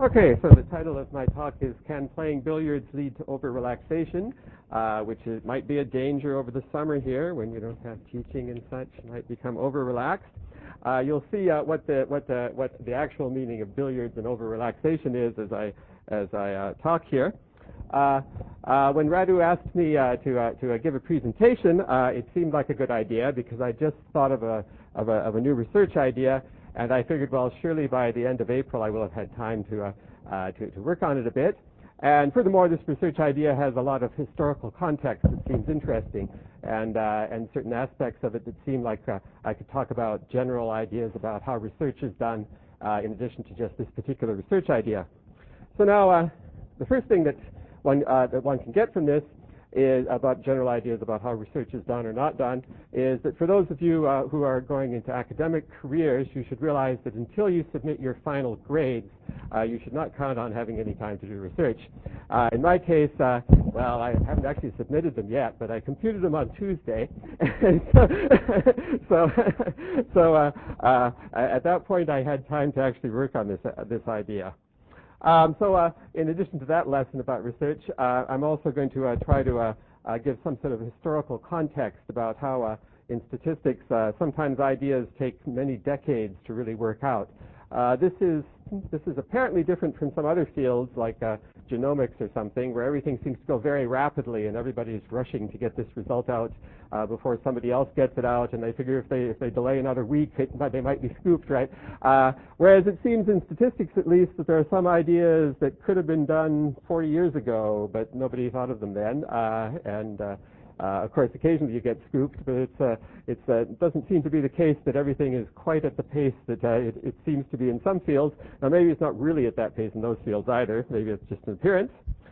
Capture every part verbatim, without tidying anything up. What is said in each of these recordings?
Okay, so the title of my talk is Can Playing Billiards Lead to Over-Relaxation, uh, which is, might be a danger over the summer here when you don't have teaching and such, you might become over-relaxed. Uh, you'll see uh, what, the, what, the, what the actual meaning of billiards and over-relaxation is as I, as I uh, talk here. Uh, uh, when Radu asked me uh, to, uh, to uh, give a presentation, uh, it seemed like a good idea because I just thought of a, of a, of a new research idea. And I figured, well, surely by the end of April I will have had time to, uh, uh, to, to work on it a bit. And furthermore, this research idea has a lot of historical context that seems interesting, and, uh, and certain aspects of it that seem like uh, I could talk about general ideas about how research is done uh, in addition to just this particular research idea. So now, uh, the first thing that one, uh, that one can get from this is about general ideas about how research is done or not done, is that for those of you uh, who are going into academic careers, you should realize that until you submit your final grades, uh, you should not count on having any time to do research. Uh, in my case, uh, well, I haven't actually submitted them yet, but I computed them on Tuesday. so, so, so uh, uh, at that point, I had time to actually work on this, uh, this idea. Um, so uh, in addition to that lesson about research, uh, I'm also going to uh, try to uh, uh, give some sort of historical context about how uh, in statistics uh, sometimes ideas take many decades to really work out. Uh, this is this is apparently different from some other fields like uh, genomics or something, where everything seems to go very rapidly and everybody is rushing to get this result out uh, before somebody else gets it out, and they figure if they if they delay another week, it, they might be scooped, right? Uh, whereas it seems in statistics, at least, that there are some ideas that could have been done forty years ago, but nobody thought of them then, uh, and uh, Uh, of course, occasionally you get scooped, but it's, uh, it's, uh, it doesn't seem to be the case that everything is quite at the pace that uh, it, it seems to be in some fields. Now, maybe it's not really at that pace in those fields either. Maybe it's just an appearance.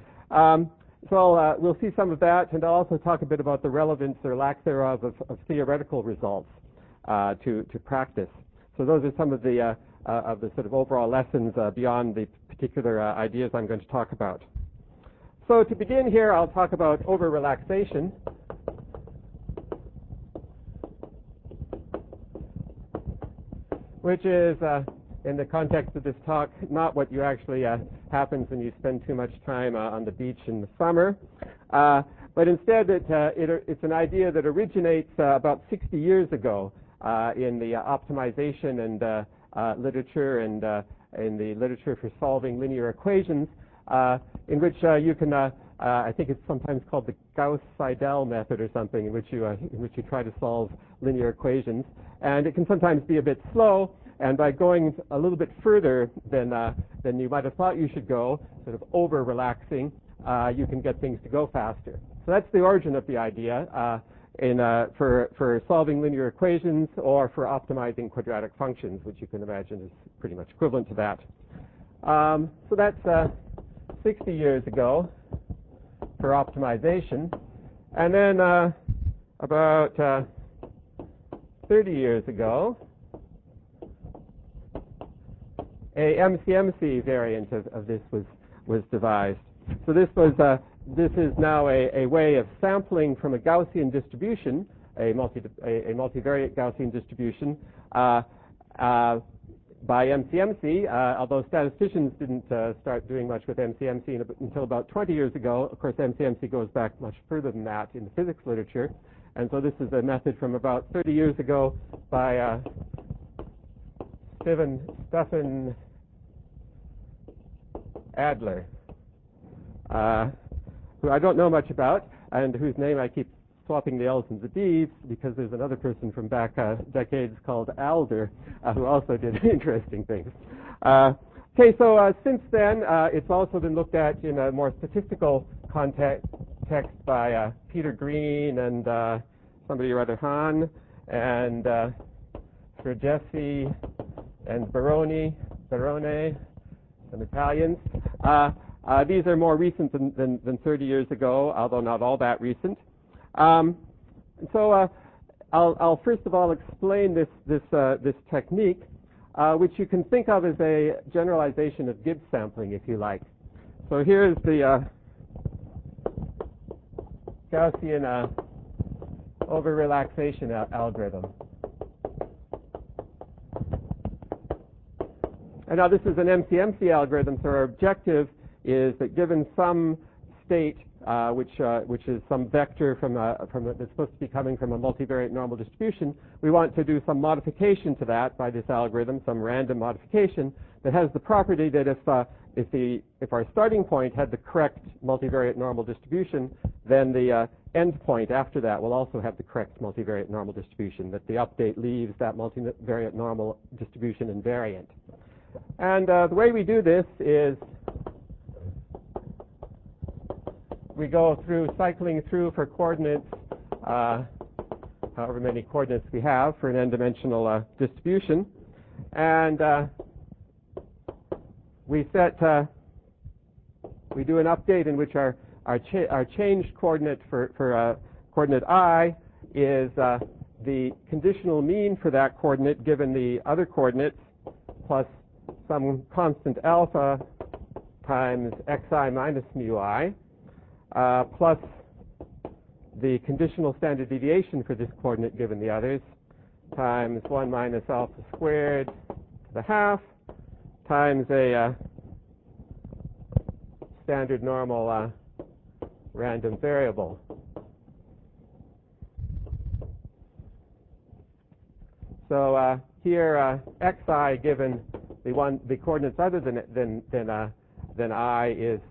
Um, so uh, we'll see some of that, and I'll also talk a bit about the relevance or lack thereof of, of theoretical results uh, to, to practice. So those are some of the, uh, uh, of the sort of overall lessons uh, beyond the particular uh, ideas I'm going to talk about. So to begin here, I'll talk about over-relaxation. Which is, uh, in the context of this talk, not what you actually uh, happens when you spend too much time uh, on the beach in the summer. Uh, but instead, it, uh, it, it's an idea that originates uh, about sixty years ago uh, in the uh, optimization and uh, uh, literature and uh, in the literature for solving linear equations, uh, in which uh, you can, uh, uh, I think it's sometimes called the Gauss-Seidel method or something, in which you uh, in which you try to solve linear equations, and it can sometimes be a bit slow. And by going a little bit further than uh, than you might have thought you should go, sort of over-relaxing, uh, you can get things to go faster. So that's the origin of the idea uh, in uh, for for solving linear equations or for optimizing quadratic functions, which you can imagine is pretty much equivalent to that. Um, so that's uh, sixty years ago for optimization, and then uh, about uh, thirty years ago, a M C M C variant of, of this was was devised. So this was uh, this is now a, a way of sampling from a Gaussian distribution, a multi a, a multivariate Gaussian distribution, uh, uh, by M C M C. Uh, although statisticians didn't uh, start doing much with M C M C until about twenty years ago. Of course, M C M C goes back much further than that in the physics literature, and so this is a method from about thirty years ago by uh, Stephen Stefan Adler, uh, who I don't know much about, and whose name I keep swapping the L's and the D's because there's another person from back uh, decades called Alder uh, who also did interesting things. Uh, okay, so uh, since then, uh, it's also been looked at in a more statistical context text by uh, Peter Green and uh, somebody or other Hahn and uh, Sergessi and Baroni, Barone, some Italians. Uh, uh, these are more recent than, than, than thirty years ago, although not all that recent. Um, so uh, I'll, I'll first of all explain this, this, uh, this technique, uh, which you can think of as a generalization of Gibbs sampling, if you like. So here's the uh, Gaussian uh, over-relaxation al algorithm. And now this is an M C M C algorithm, so our objective is that given some state, uh, which uh, which is some vector from a, from a, that's supposed to be coming from a multivariate normal distribution, we want to do some modification to that by this algorithm, some random modification that has the property that if uh, if the if our starting point had the correct multivariate normal distribution, then the uh, end point after that will also have the correct multivariate normal distribution. That the update leaves that multivariate normal distribution invariant. And uh, the way we do this is we go through cycling through for coordinates, uh, however many coordinates we have for an n-dimensional uh, distribution, and uh, we set uh, we do an update in which our our, cha our changed coordinate for for uh, coordinate I is uh, the conditional mean for that coordinate given the other coordinates plus some constant alpha times xi minus mu I. Uh, plus the conditional standard deviation for this coordinate given the others times one minus alpha squared to the half times a uh, standard normal uh, random variable. So uh, here uh, xi given the one the coordinates other than than than uh, than I is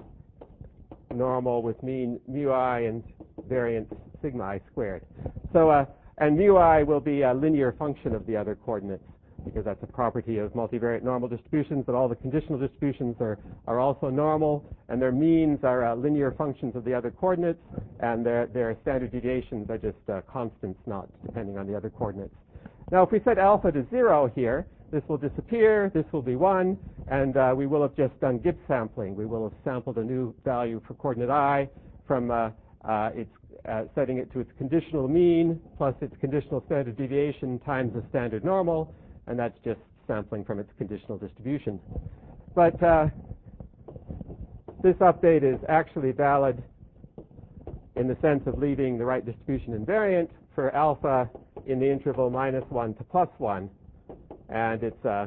normal with mean mu I and variance sigma I squared. So, uh, and mu I will be a linear function of the other coordinates because that's a property of multivariate normal distributions, that all the conditional distributions are, are also normal, and their means are uh, linear functions of the other coordinates, and their, their standard deviations are just uh, constants, not depending on the other coordinates. Now, if we set alpha to zero here, this will disappear, this will be one, and uh, we will have just done Gibbs sampling. We will have sampled a new value for coordinate I from uh, uh, its, uh, setting it to its conditional mean plus its conditional standard deviation times the standard normal, and that's just sampling from its conditional distribution. But uh, this update is actually valid in the sense of leaving the right distribution invariant for alpha in the interval minus one to plus one. And it's uh,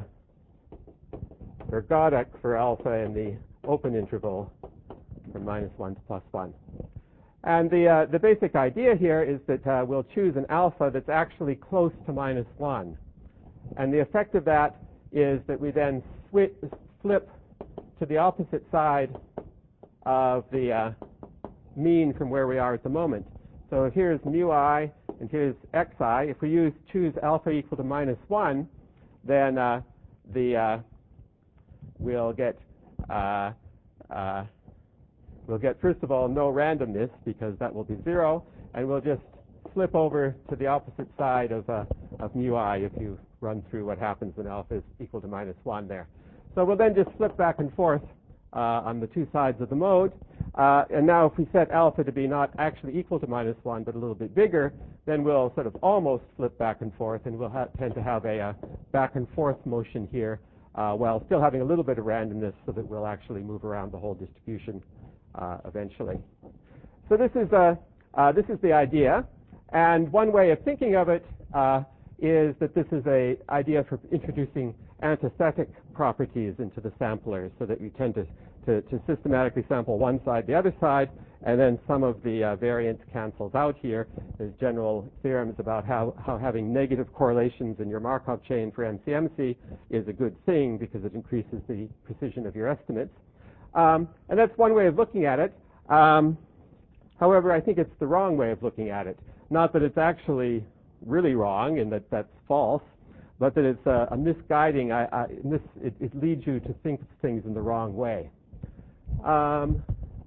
ergodic for alpha in the open interval from minus one to plus one. And the, uh, the basic idea here is that uh, we'll choose an alpha that's actually close to minus one. And the effect of that is that we then flip to the opposite side of the uh, mean from where we are at the moment. So here's mu I and here's xi. If we use choose alpha equal to minus one, then uh, the uh, we'll get uh, uh, we'll get first of all no randomness because that will be zero, and we'll just flip over to the opposite side of uh, of mu I if you run through what happens when alpha is equal to minus one there. So we'll then just flip back and forth uh, on the two sides of the mode. Uh, and now if we set alpha to be not actually equal to minus one but a little bit bigger, then we'll sort of almost flip back and forth, and we'll tend to have a, a back and forth motion here uh, while still having a little bit of randomness so that we'll actually move around the whole distribution uh, eventually. So this is, uh, uh, this is the idea. And one way of thinking of it uh, is that this is an idea for introducing antithetic properties into the samplers so that you tend to To, to systematically sample one side, the other side, and then some of the uh, variance cancels out here. There's general theorems about how, how having negative correlations in your Markov chain for M C M C is a good thing because it increases the precision of your estimates. Um, and that's one way of looking at it. Um, however, I think it's the wrong way of looking at it. Not that it's actually really wrong and that that's false, but that it's a, a misguiding. I, I, mis, it, it leads you to think things in the wrong way. Um,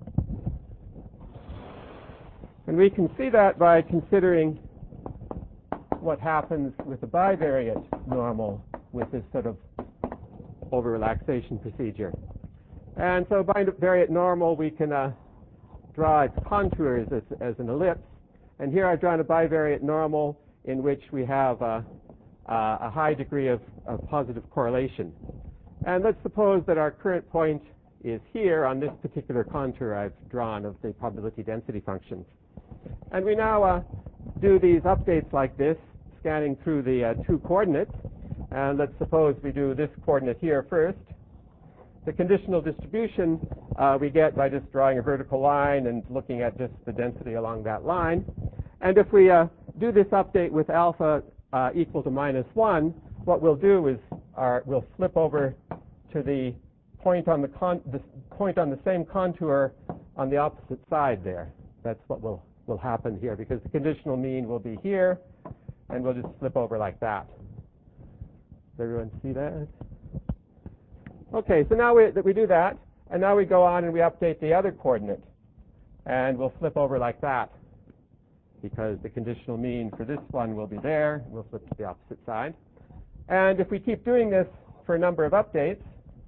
and we can see that by considering what happens with the bivariate normal with this sort of over-relaxation procedure. And so bivariate normal, we can uh, draw its contours as, as an ellipse. And here I've drawn a bivariate normal in which we have uh, uh, a high degree of, of positive correlation. And let's suppose that our current point is here on this particular contour I've drawn of the probability density functions. And we now uh, do these updates like this, scanning through the uh, two coordinates. And let's suppose we do this coordinate here first. The conditional distribution uh, we get by just drawing a vertical line and looking at just the density along that line. And if we uh, do this update with alpha uh, equal to minus one, what we'll do is our, we'll flip over to the point on the, con the point on the same contour on the opposite side there. That's what will, will happen here, because the conditional mean will be here, and we'll just flip over like that. Does everyone see that? Okay, so now we, that we do that, and now we go on and we update the other coordinate. And we'll flip over like that, because the conditional mean for this one will be there. We'll flip to the opposite side. And if we keep doing this for a number of updates,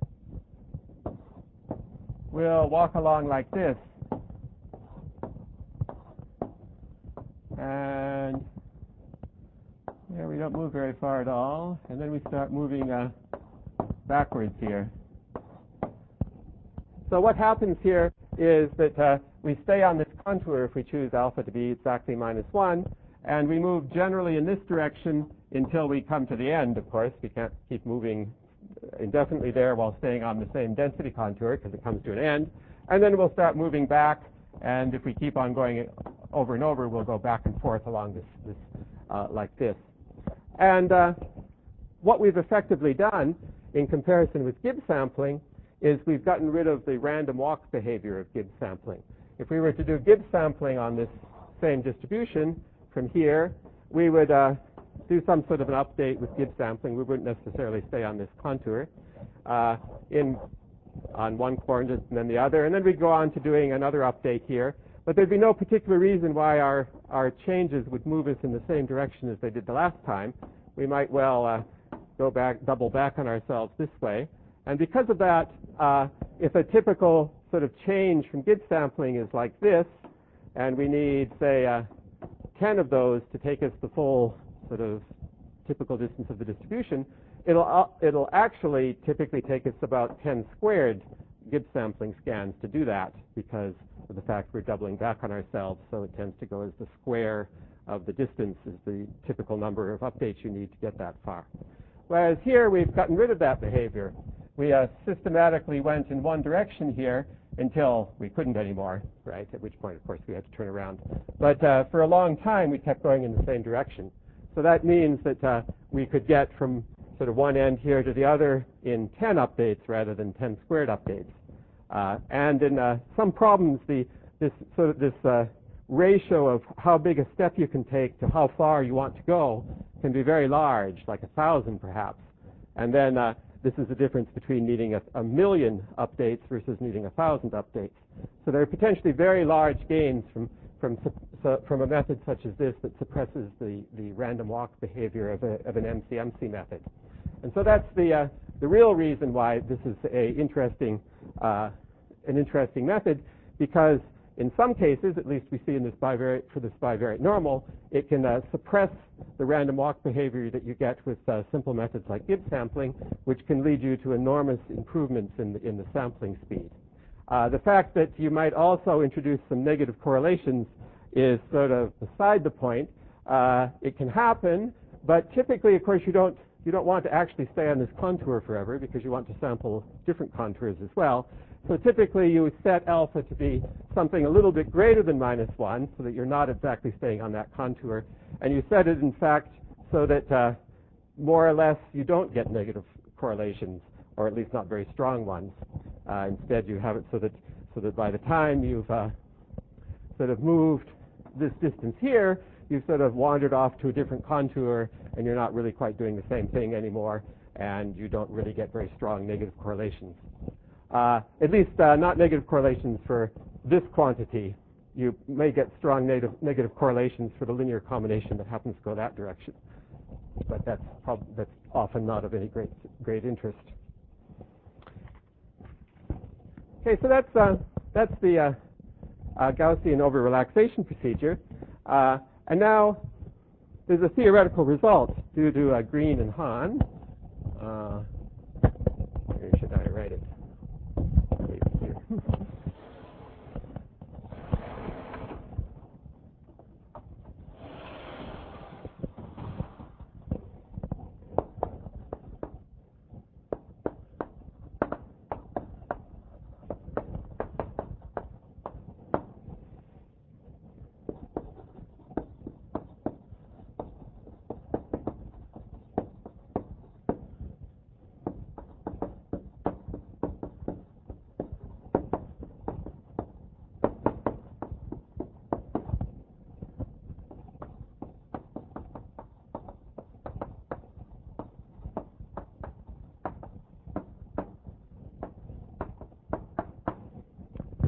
we'll walk along like this. And there we don't move very far at all. And then we start moving uh, backwards here. So what happens here is that uh, we stay on this contour if we choose alpha to be exactly minus one, and we move generally in this direction until we come to the end, of course. We can't keep moving indefinitely there while staying on the same density contour, because it comes to an end. And then we'll start moving back, and if we keep on going over and over, we'll go back and forth along this, this uh, like this. And uh, what we've effectively done in comparison with Gibbs sampling is we've gotten rid of the random walk behavior of Gibbs sampling. If we were to do Gibbs sampling on this same distribution from here, we would uh, do some sort of an update with Gibbs sampling. We wouldn't necessarily stay on this contour uh, in on one coordinate and then the other, and then we'd go on to doing another update here. But there'd be no particular reason why our, our changes would move us in the same direction as they did the last time. We might well uh, go back, double back on ourselves this way. And because of that, uh, if a typical sort of change from Gibbs sampling is like this, and we need, say, uh, ten of those to take us the full sort of typical distance of the distribution, it'll, uh, it'll actually typically take us about ten squared Gibbs sampling scans to do that, because of the fact we're doubling back on ourselves, so it tends to go as the square of the distance is the typical number of updates you need to get that far. Whereas here we've gotten rid of that behavior. We uh, systematically went in one direction here until we couldn't anymore, right? At which point, of course, we had to turn around. But uh, for a long time, we kept going in the same direction. So that means that uh, we could get from sort of one end here to the other in ten updates rather than ten squared updates. Uh, and in uh, some problems, the this sort of this uh, ratio of how big a step you can take to how far you want to go can be very large, like a thousand perhaps. And then uh, this is the difference between needing a, a million updates versus needing a thousand updates. So there are potentially very large gains from from so from a method such as this that suppresses the the random walk behavior of a of an M C M C method. And so that's the uh, the real reason why this is a interesting uh, an interesting method, because in some cases, at least we see in this bivariate, for this bivariate normal, it can uh, suppress the random walk behavior that you get with uh, simple methods like Gibbs sampling, which can lead you to enormous improvements in the, in the sampling speed. Uh, the fact that you might also introduce some negative correlations is sort of beside the point. Uh, it can happen, but typically, of course, you don't you don't want to actually stay on this contour forever, because you want to sample different contours as well. So typically you would set alpha to be something a little bit greater than minus one, so that you're not exactly staying on that contour. And you set it, in fact, so that uh, more or less you don't get negative correlations, or at least not very strong ones. Uh, instead, you have it so that so that by the time you've uh, sort of moved this distance here, you've sort of wandered off to a different contour, and you're not really quite doing the same thing anymore, and you don't really get very strong negative correlations. Uh, at least uh, not negative correlations for this quantity. You may get strong negative, negative correlations for the linear combination that happens to go that direction, but that's, prob that's often not of any great, great interest. Okay, so that's, uh, that's the uh, uh, Gaussian over-relaxation procedure. Uh, and now there's a theoretical result due to uh, Green and Hahn. Uh, where should I write it? Here.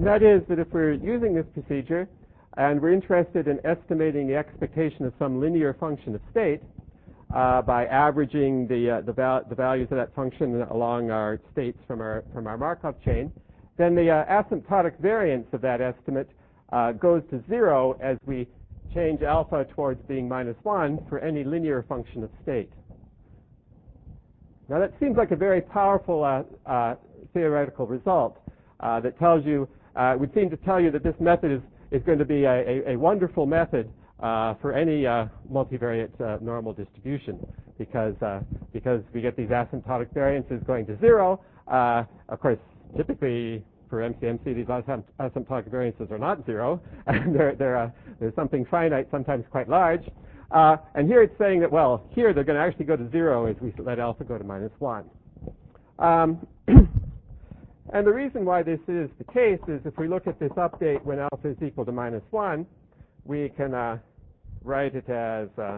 that is that if we're using this procedure and we're interested in estimating the expectation of some linear function of state uh, by averaging the, uh, the, val the values of that function along our states from our, from our Markov chain, then the uh, asymptotic variance of that estimate uh, goes to zero as we change alpha towards being minus one for any linear function of state. Now that seems like a very powerful uh, uh, theoretical result uh, that tells you, uh, would seem to tell you that this method is, is going to be a, a, a wonderful method uh, for any uh, multivariate uh, normal distribution because, uh, because we get these asymptotic variances going to zero. Uh, of course, typically for M C M C, these asymptotic variances are not zero, and they're, they're, uh, they're something finite, sometimes quite large. Uh, and here it's saying that, well, here they're going to actually go to zero as we let alpha go to minus one. Um, and the reason why this is the case is if we look at this update when alpha is equal to minus one, we can uh, write it as uh,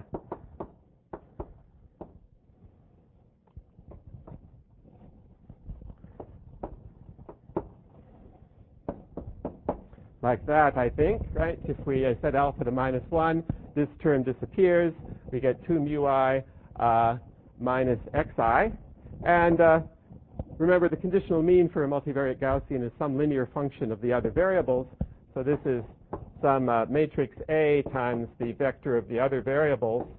like that, I think, right? If we uh, set alpha to minus one, this term disappears. We get two mu I uh, minus xi. And uh, remember, the conditional mean for a multivariate Gaussian is some linear function of the other variables. So this is some uh, matrix A times the vector of the other variables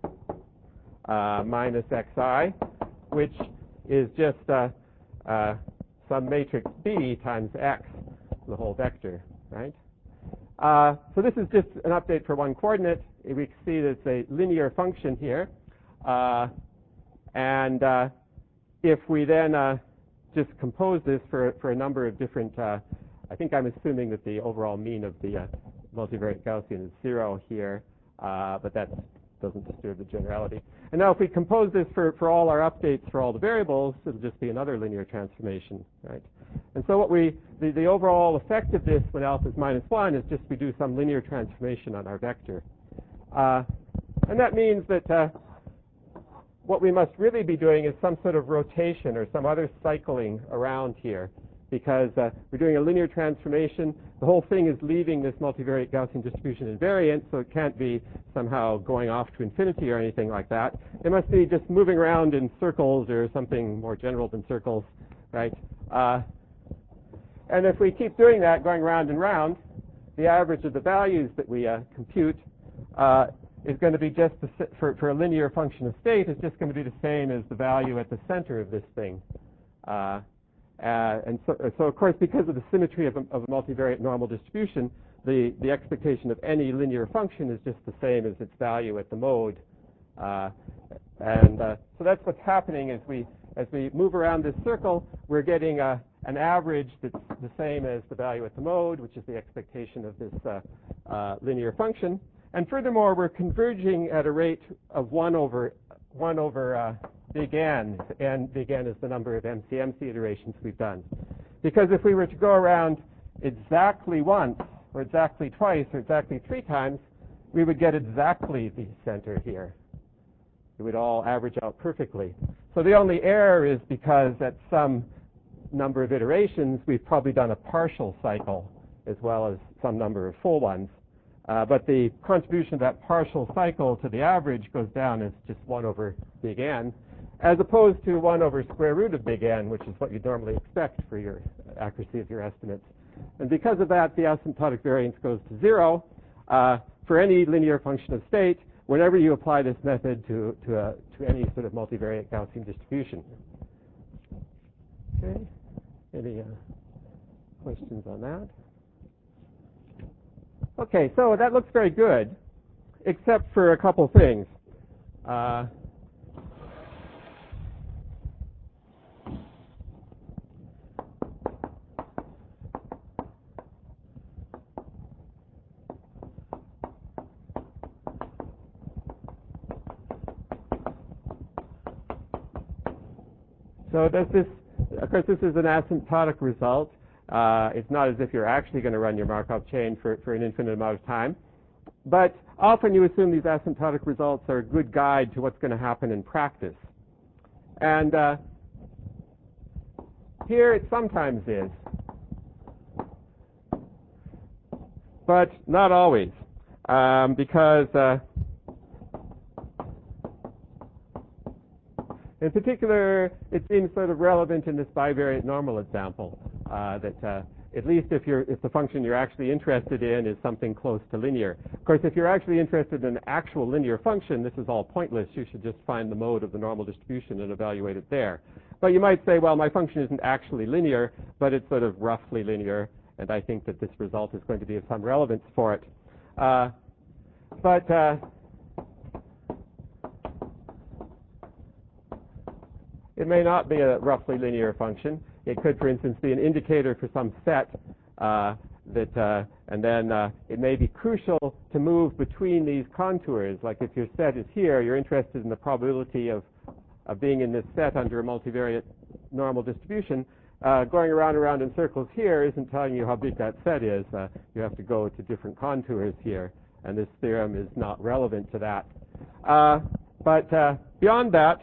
uh, minus xi, which is just uh, uh, some matrix B times x, the whole vector, right? Uh, so this is just an update for one coordinate. We can see that it's a linear function here. Uh, and uh, if we then uh, just compose this for, for a number of different, uh, I think I'm assuming that the overall mean of the uh, multivariate Gaussian is zero here, uh, but that doesn't disturb the generality. And now if we compose this for, for all our updates for all the variables, it'll just be another linear transformation, right? And so what we, the, the overall effect of this when alpha is minus one is just we do some linear transformation on our vector. Uh, and that means that uh, what we must really be doing is some sort of rotation or some other cycling around here because uh, we're doing a linear transformation. The whole thing is leaving this multivariate Gaussian distribution invariant, so it can't be somehow going off to infinity or anything like that. It must be just moving around in circles or something more general than circles, right? Uh, and if we keep doing that, going round and round, the average of the values that we uh, compute uh, is going to be just, the, for, for a linear function of state, is just going to be the same as the value at the center of this thing. Uh, Uh, and so, so, of course, because of the symmetry of a, of a multivariate normal distribution, the, the expectation of any linear function is just the same as its value at the mode. Uh, and uh, so that's what's happening as we, as we move around this circle. We're getting uh, an average that's the same as the value at the mode, which is the expectation of this uh, uh, linear function. And furthermore, we're converging at a rate of one over, one over uh, big N, and big N is the number of M C M C iterations we've done. Because if we were to go around exactly once, or exactly twice, or exactly three times, we would get exactly the center here. It would all average out perfectly. So the only error is because at some number of iterations, we've probably done a partial cycle as well as some number of full ones. Uh, but the contribution of that partial cycle to the average goes down as just one over big N, as opposed to one over square root of big N, which is what you'd normally expect for your accuracy of your estimates. And because of that, the asymptotic variance goes to zero uh, for any linear function of state whenever you apply this method to, to, a, to any sort of multivariate Gaussian distribution. Okay, any uh, questions on that? Okay, so that looks very good, except for a couple things. Uh, so does this, of course, this is an asymptotic result. Uh, it's not as if you're actually going to run your Markov chain for, for an infinite amount of time. But often you assume these asymptotic results are a good guide to what's going to happen in practice. And uh, here it sometimes is. but not always, um, because uh, in particular, it seems sort of relevant in this bivariate normal example uh, that uh, at least if you're if the function you're actually interested in is something close to linear. Of course, if you're actually interested in an actual linear function, this is all pointless. You should just find the mode of the normal distribution and evaluate it there. But you might say, well, my function isn't actually linear, but it's sort of roughly linear, and I think that this result is going to be of some relevance for it. Uh, but uh, it may not be a roughly linear function. It could, for instance, be an indicator for some set uh, that, uh, and then uh, it may be crucial to move between these contours. Like if your set is here, you're interested in the probability of, of being in this set under a multivariate normal distribution. Uh, going around and around in circles here isn't telling you how big that set is. Uh, you have to go to different contours here, and this theorem is not relevant to that. Uh, but uh, beyond that,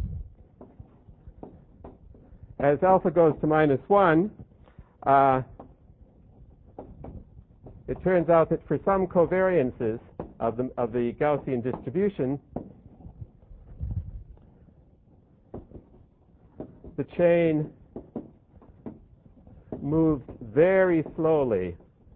as alpha goes to minus one, uh, it turns out that for some covariances of the, of the Gaussian distribution, the chain moves very slowly.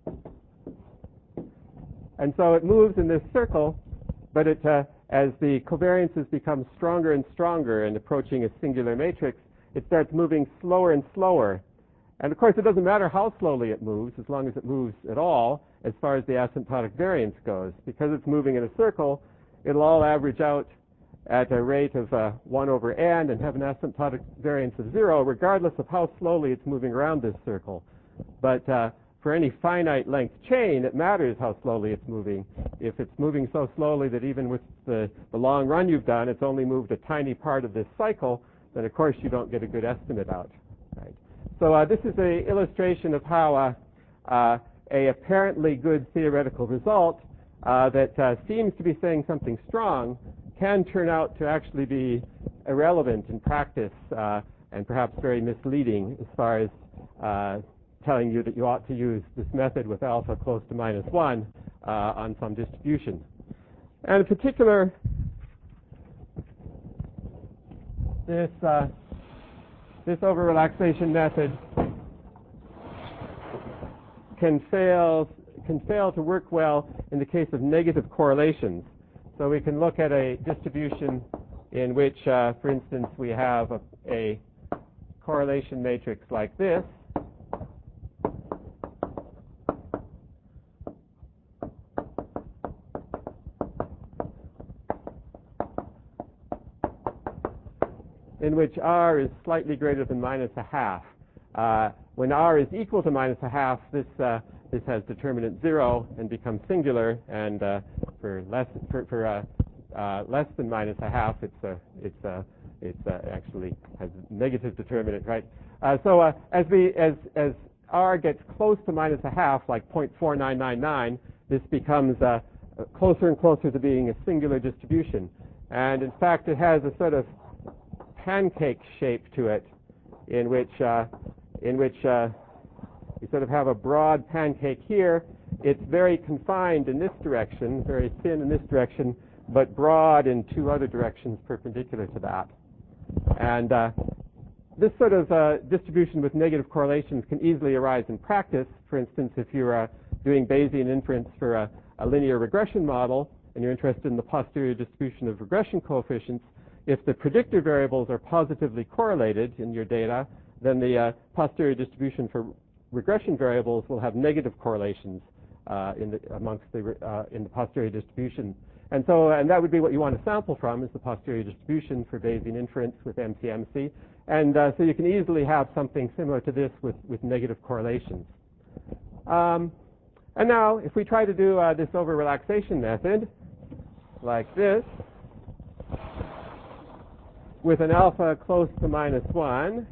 And so it moves in this circle, but it, uh, as the covariances become stronger and stronger and approaching a singular matrix, it starts moving slower and slower. And of course, it doesn't matter how slowly it moves, as long as it moves at all, as far as the asymptotic variance goes. Because it's moving in a circle, it'll all average out at a rate of uh, one over n and have an asymptotic variance of zero, regardless of how slowly it's moving around this circle. But uh, for any finite length chain, it matters how slowly it's moving. If it's moving so slowly that even with the, the long run you've done, it's only moved a tiny part of this cycle, then of course you don't get a good estimate out. Right? So uh, this is an illustration of how uh, uh, a apparently good theoretical result uh, that uh, seems to be saying something strong can turn out to actually be irrelevant in practice uh, and perhaps very misleading as far as uh, telling you that you ought to use this method with alpha close to minus one uh, on some distribution. And in particular, this uh, this over-relaxation method can fail can fail to work well in the case of negative correlations. So we can look at a distribution in which, uh, for instance, we have a, a correlation matrix like this. In which R is slightly greater than minus a half. Uh, when R is equal to minus a half, this uh, this has determinant zero and becomes singular. And uh, for less for, for uh, uh, less than minus a half, it's uh, it's uh, it's uh, actually has negative determinant, right? Uh, so uh, as we as as R gets close to minus a half, like zero point four nine nine nine, this becomes uh, closer and closer to being a singular distribution. And in fact, it has a sort of pancake shape to it, in which uh, in which uh, you sort of have a broad pancake here. It's very confined in this direction, very thin in this direction, but broad in two other directions perpendicular to that. And uh, this sort of uh, distribution with negative correlations can easily arise in practice. For instance, if you're uh, doing Bayesian inference for a, a linear regression model and you're interested in the posterior distribution of regression coefficients, if the predictor variables are positively correlated in your data, then the uh, posterior distribution for regression variables will have negative correlations uh, in the, amongst the uh, in the posterior distribution. And so, and that would be what you want to sample from, is the posterior distribution for Bayesian inference with M C M C. And uh, so you can easily have something similar to this with, with negative correlations. Um, and now, if we try to do uh, this over-relaxation method, like this, with an alpha close to minus one,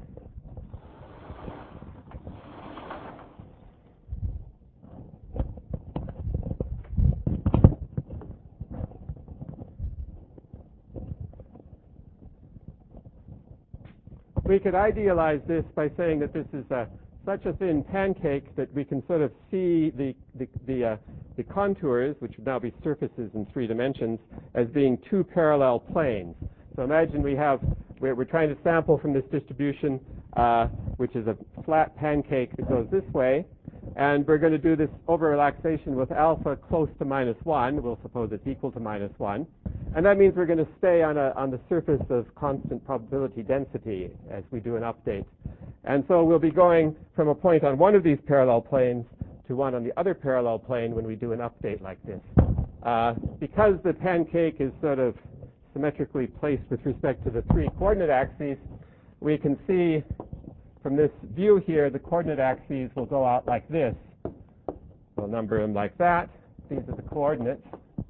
we could idealize this by saying that this is a such a thin pancake that we can sort of see the the the, uh, the contours, which would now be surfaces in three dimensions, as being two parallel planes. So imagine we have we're, we're trying to sample from this distribution, uh, which is a flat pancake that goes this way, and we're going to do this over relaxation with alpha close to minus one. We'll suppose it's equal to minus one. And that means we're going to stay on, a, on the surface of constant probability density as we do an update. And so we'll be going from a point on one of these parallel planes to one on the other parallel plane when we do an update like this. Uh, because the pancake is sort of symmetrically placed with respect to the three coordinate axes, we can see from this view here the coordinate axes will go out like this. We'll number them like that. These are the coordinates.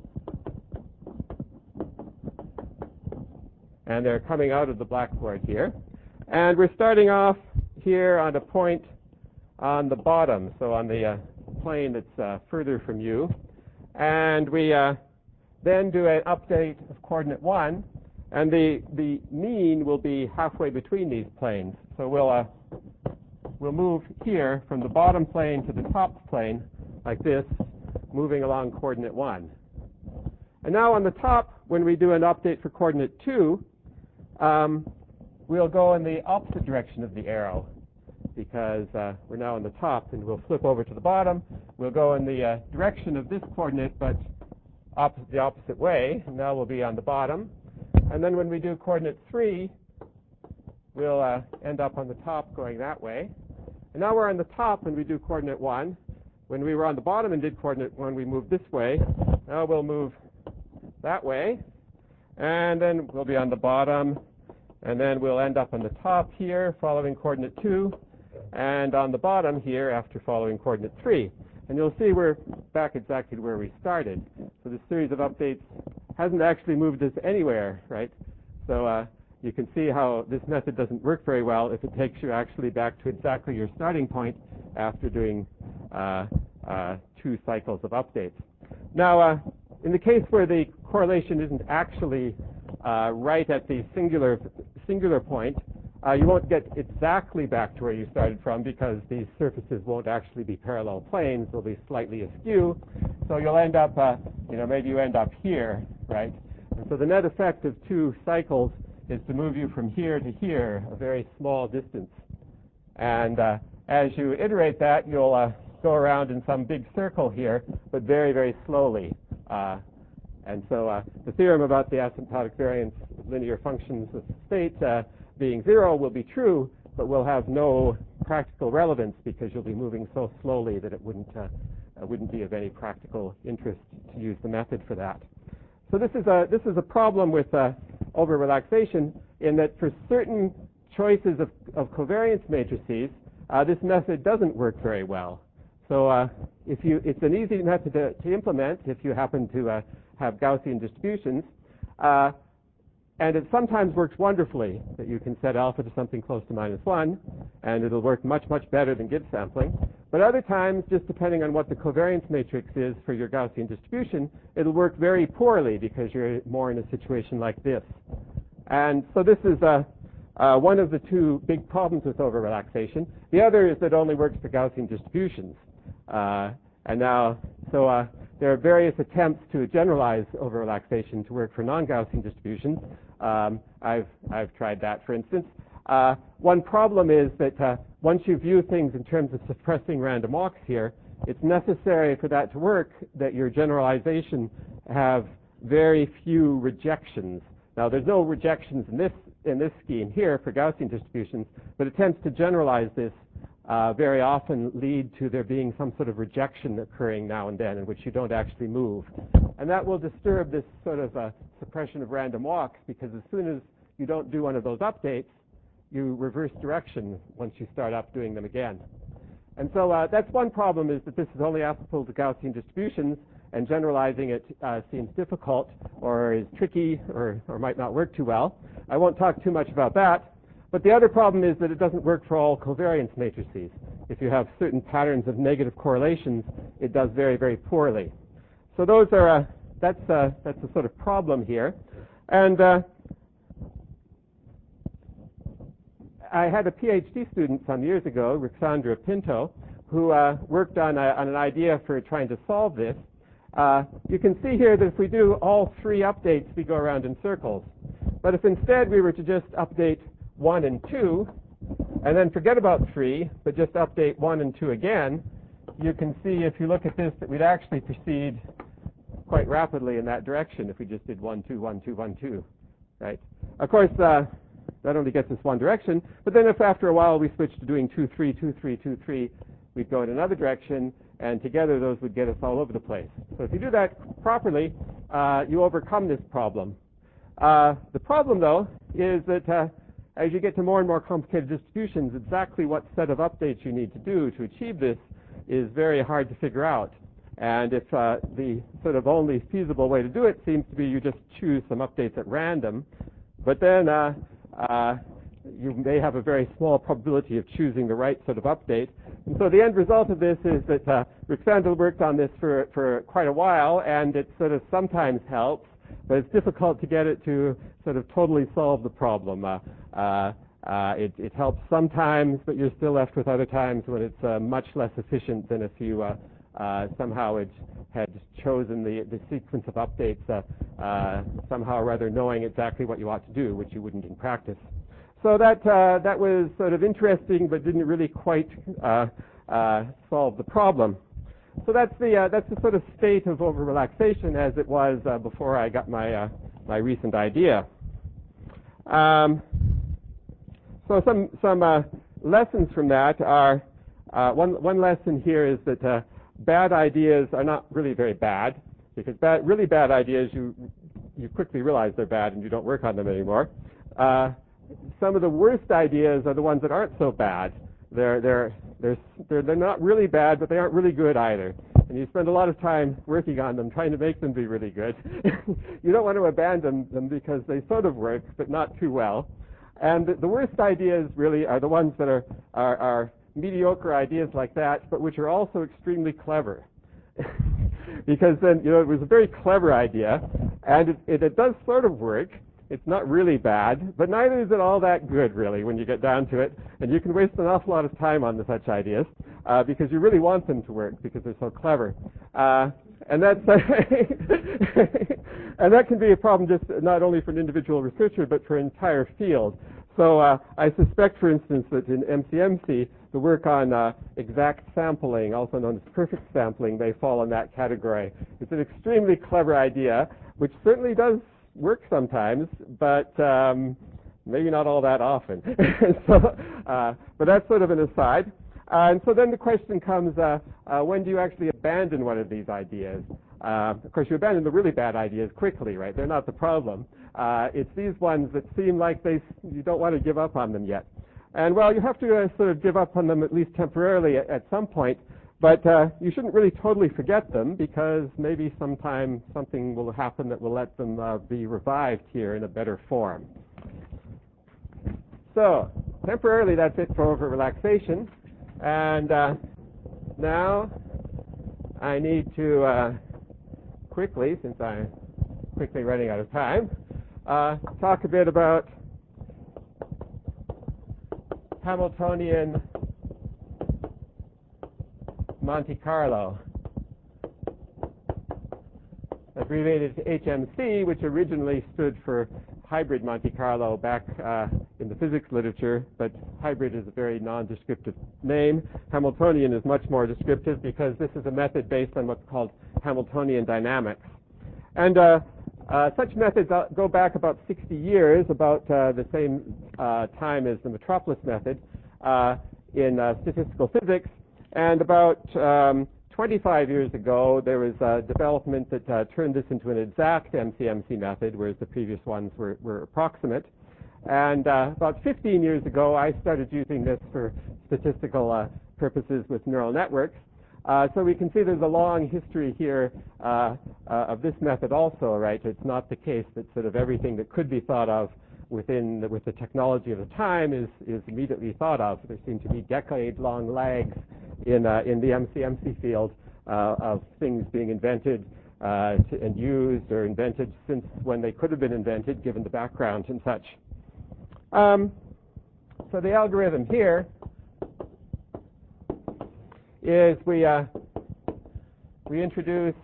And they're coming out of the blackboard here. And we're starting off here on a point on the bottom, so on the uh, plane that's uh, further from you. And we uh, then do an update of coordinate one, and the, the mean will be halfway between these planes. So we'll, uh, we'll move here from the bottom plane to the top plane like this, moving along coordinate one. And now on the top, when we do an update for coordinate two, um, we'll go in the opposite direction of the arrow, because uh, we're now on the top, and we'll flip over to the bottom. We'll go in the uh, direction of this coordinate, but opposite, the opposite way. And now we'll be on the bottom. And then when we do coordinate three, we'll uh, end up on the top going that way. And now we're on the top when we do coordinate one. When we were on the bottom and did coordinate one, we moved this way. Now we'll move that way. And then we'll be on the bottom. And then we'll end up on the top here following coordinate two. And on the bottom here after following coordinate three. And you'll see we're back exactly where we started. So this series of updates hasn't actually moved us anywhere, right? So uh, you can see how this method doesn't work very well if it takes you actually back to exactly your starting point after doing uh, uh, two cycles of updates. Now, uh, in the case where the correlation isn't actually uh, right at the singular singular point, uh, you won't get exactly back to where you started from because these surfaces won't actually be parallel planes. They'll be slightly askew. So you'll end up, uh, you know, maybe you end up here, right? And so the net effect of two cycles is to move you from here to here, a very small distance. And uh, as you iterate that, you'll uh, go around in some big circle here, but very, very slowly. Uh, and so uh, the theorem about the asymptotic variance of linear functions with state uh, being zero will be true, but will have no practical relevance because you'll be moving so slowly that it wouldn't, uh, uh, wouldn't be of any practical interest to use the method for that. So this is a, this is a problem with uh, over-relaxation in that for certain choices of, of covariance matrices, uh, this method doesn't work very well. So uh, if you, it's an easy method to, to implement if you happen to uh, have Gaussian distributions. Uh, and it sometimes works wonderfully, that you can set alpha to something close to minus one, and it'll work much, much better than Gibbs sampling. But other times, just depending on what the covariance matrix is for your Gaussian distribution, it'll work very poorly because you're more in a situation like this. And so this is uh, uh, one of the two big problems with over-relaxation. The other is that it only works for Gaussian distributions. Uh, and now, so uh, there are various attempts to generalize over-relaxation to work for non-Gaussian distributions. Um, I've, I've tried that, for instance. Uh, one problem is that uh, once you view things in terms of suppressing random walks here, it's necessary for that to work that your generalization have very few rejections. Now, there's no rejections in this, in this scheme here for Gaussian distributions, but attempts to generalize this uh, very often lead to there being some sort of rejection occurring now and then in which you don't actually move. And that will disturb this sort of uh, suppression of random walks because as soon as you don't do one of those updates, you reverse direction once you start up doing them again. And so uh, that's one problem, is that this is only applicable to Gaussian distributions, and generalizing it uh, seems difficult or is tricky or, or might not work too well. I won't talk too much about that. But the other problem is that it doesn't work for all covariance matrices. If you have certain patterns of negative correlations, it does very, very poorly. So those are, uh, that's, uh, that's a sort of problem here. And uh, I had a PhD student some years ago, Ruxandra Pinto, who uh, worked on, a, on an idea for trying to solve this. Uh, you can see here that if we do all three updates, we go around in circles. But if instead we were to just update one and two, and then forget about three, but just update one and two again, you can see if you look at this that we'd actually proceed quite rapidly in that direction if we just did one, two, one, two, one, two, right? Of course, uh, that only gets us one direction, but then if after a while we switch to doing two, three, two, three, two, three, we'd go in another direction, and together those would get us all over the place. So if you do that properly, uh, you overcome this problem. Uh, the problem, though, is that uh, as you get to more and more complicated distributions, exactly what set of updates you need to do to achieve this is very hard to figure out. And if uh, the sort of only feasible way to do it seems to be you just choose some updates at random, but then uh, uh, you may have a very small probability of choosing the right sort of update. And so the end result of this is that uh, Ruxandra worked on this for, for quite a while, and it sort of sometimes helps, but it's difficult to get it to sort of totally solve the problem. Uh, uh, uh, it, it helps sometimes, but you're still left with other times when it's uh, much less efficient than if you uh, uh, somehow had, had chosen the, the sequence of updates uh, uh, somehow or other knowing exactly what you ought to do, which you wouldn't in practice. So that uh, that was sort of interesting, but didn't really quite uh, uh, solve the problem. So that's the uh, that's the sort of state of over-relaxation as it was uh, before I got my uh, my recent idea. Um, so some some uh, lessons from that are uh, one one lesson here is that uh, bad ideas are not really very bad, because bad, really bad ideas you you quickly realize they're bad and you don't work on them anymore. Uh, some of the worst ideas are the ones that aren't so bad. They're they're they're they're they're not really bad, but they aren't really good either. And you spend a lot of time working on them, trying to make them be really good. You don't want to abandon them because they sort of work, but not too well. And the worst ideas really are the ones that are are, are mediocre ideas like that, but which are also extremely clever. Because then, you know, it was a very clever idea, and it, it, it does sort of work. It's not really bad, but neither is it all that good, really, when you get down to it. And you can waste an awful lot of time on such ideas uh, because you really want them to work because they're so clever. Uh, and that's and that can be a problem just not only for an individual researcher, but for an entire field. So uh, I suspect, for instance, that in M C M C, the work on uh, exact sampling, also known as perfect sampling, may fall in that category. It's an extremely clever idea, which certainly does work sometimes, but um, maybe not all that often. so, uh, but that's sort of an aside. Uh, and so then the question comes, uh, uh, when do you actually abandon one of these ideas? Uh, of course, you abandon the really bad ideas quickly, right? They're not the problem. Uh, it's these ones that seem like they you don't want to give up on them yet. And, well, you have to uh, sort of give up on them at least temporarily at, at some point. But uh, you shouldn't really totally forget them because maybe sometime something will happen that will let them uh, be revived here in a better form. So temporarily that's it for over-relaxation. And uh, now I need to uh, quickly, since I'm quickly running out of time, uh, talk a bit about Hamiltonian Monte Carlo, abbreviated to H M C, which originally stood for hybrid Monte Carlo back uh, in the physics literature, but hybrid is a very non-descriptive name. Hamiltonian is much more descriptive because this is a method based on what's called Hamiltonian dynamics. And uh, uh, such methods go back about sixty years, about uh, the same uh, time as the Metropolis method uh, in uh, statistical physics. And about um, twenty-five years ago, there was a development that uh, turned this into an exact M C M C method, whereas the previous ones were, were approximate. And uh, about fifteen years ago, I started using this for statistical uh, purposes with neural networks. Uh, so we can see there's a long history here uh, uh, of this method also, right? It's not the case that sort of everything that could be thought of within the, with the technology of the time is, is immediately thought of. There seem to be decade-long lags in, uh, in the M C M C field uh, of things being invented uh, to, and used or invented since when they could have been invented, given the background and such. Um, so the algorithm here is we uh, we introduce.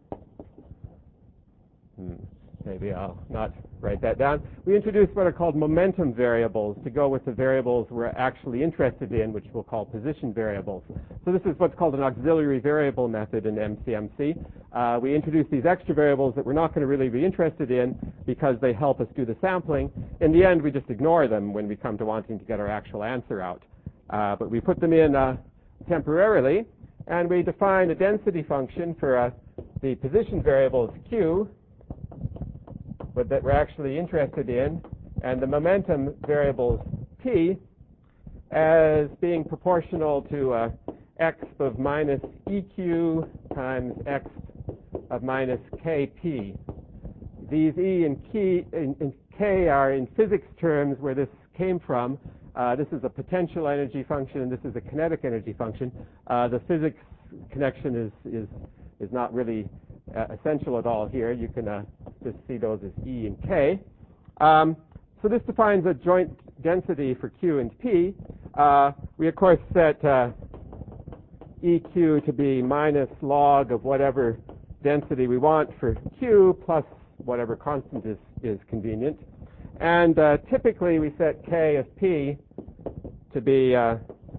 Hmm, maybe I'll not write that down. We introduce what are called momentum variables to go with the variables we're actually interested in, which we'll call position variables. So this is what's called an auxiliary variable method in M C M C. Uh, we introduce these extra variables that we're not going to really be interested in because they help us do the sampling. In the end, we just ignore them when we come to wanting to get our actual answer out. Uh, but we put them in uh, temporarily, and we define a density function for uh, the position variables q, but that we're actually interested in, and the momentum variables p as being proportional to uh, x of minus eq times x of minus kp. These e and, key, and, and k are in physics terms where this came from. Uh, this is a potential energy function, and this is a kinetic energy function. Uh, the physics connection is is is not really uh, essential at all here. You can uh, just see those as E and K. Um, so this defines a joint density for Q and P. Uh, we of course set uh, E Q to be minus log of whatever density we want for Q plus whatever constant is, is convenient. And uh, typically we set K of P to be uh,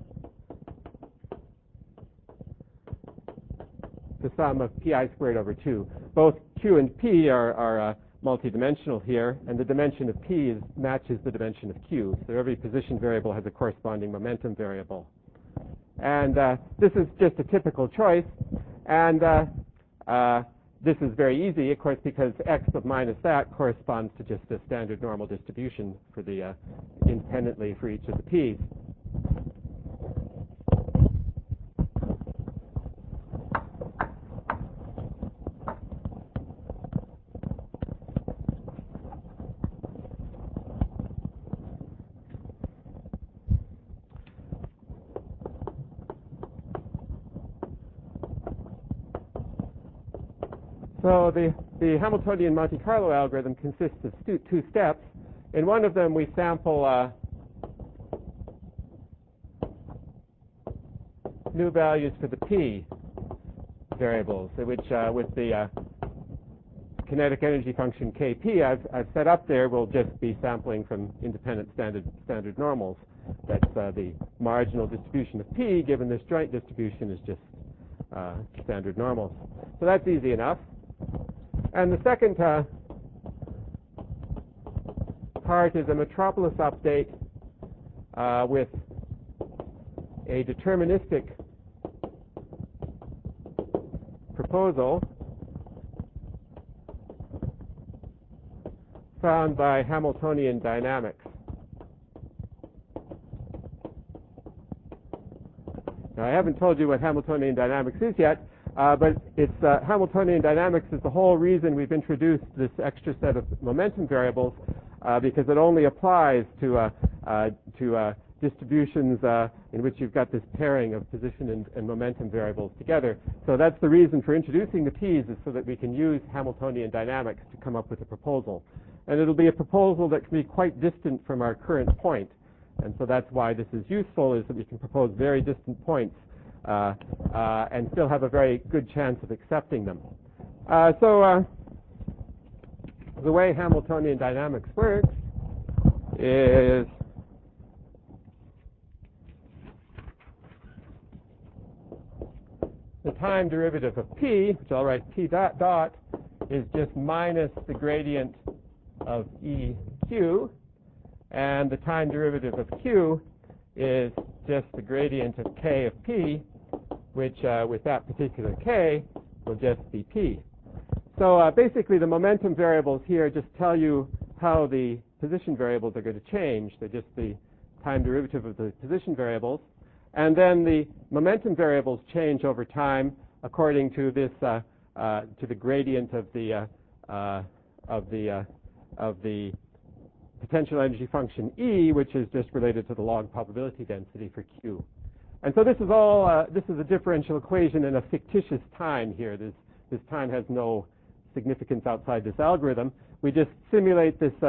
the sum of pi squared over two. Both Q and P are, are uh, multidimensional here, and the dimension of P is, matches the dimension of Q. So every position variable has a corresponding momentum variable. And uh, this is just a typical choice. And uh, uh, this is very easy, of course, because x of minus that corresponds to just a standard normal distribution for the uh, independently for each of the p's. So the, the Hamiltonian Monte Carlo algorithm consists of stu- two steps. In one of them, we sample uh, new values for the p variables, which uh, with the uh, kinetic energy function kp I've, I've set up there, we'll just be sampling from independent standard standard normals. That's uh, the marginal distribution of p given this joint distribution is just uh, standard normals. So that's easy enough. And the second uh, part is a metropolis update uh, with a deterministic proposal found by Hamiltonian dynamics. Now, I haven't told you what Hamiltonian dynamics is yet, uh, but it's uh, Hamiltonian dynamics is the whole reason we've introduced this extra set of momentum variables, uh, because it only applies to uh, uh, to uh, distributions uh, in which you've got this pairing of position and, and momentum variables together. So that's the reason for introducing the p's, is so that we can use Hamiltonian dynamics to come up with a proposal. And it'll be a proposal that can be quite distant from our current point. And so that's why this is useful, is that we can propose very distant points uh, uh, and still have a very good chance of accepting them. Uh, so uh, the way Hamiltonian dynamics works is the time derivative of p, which I'll write p dot dot, is just minus the gradient of E Q, and the time derivative of Q is just the gradient of K of P, which uh, with that particular K will just be P. So uh, basically the momentum variables here just tell you how the position variables are going to change. They're just the time derivative of the position variables. And then the momentum variables change over time according to this, uh, uh, to the gradient of the, uh, uh, of the, uh, of the potential energy function E, which is just related to the log probability density for Q. And so this is all, uh, this is a differential equation in a fictitious time here. This, this time has no significance outside this algorithm. We just simulate this uh,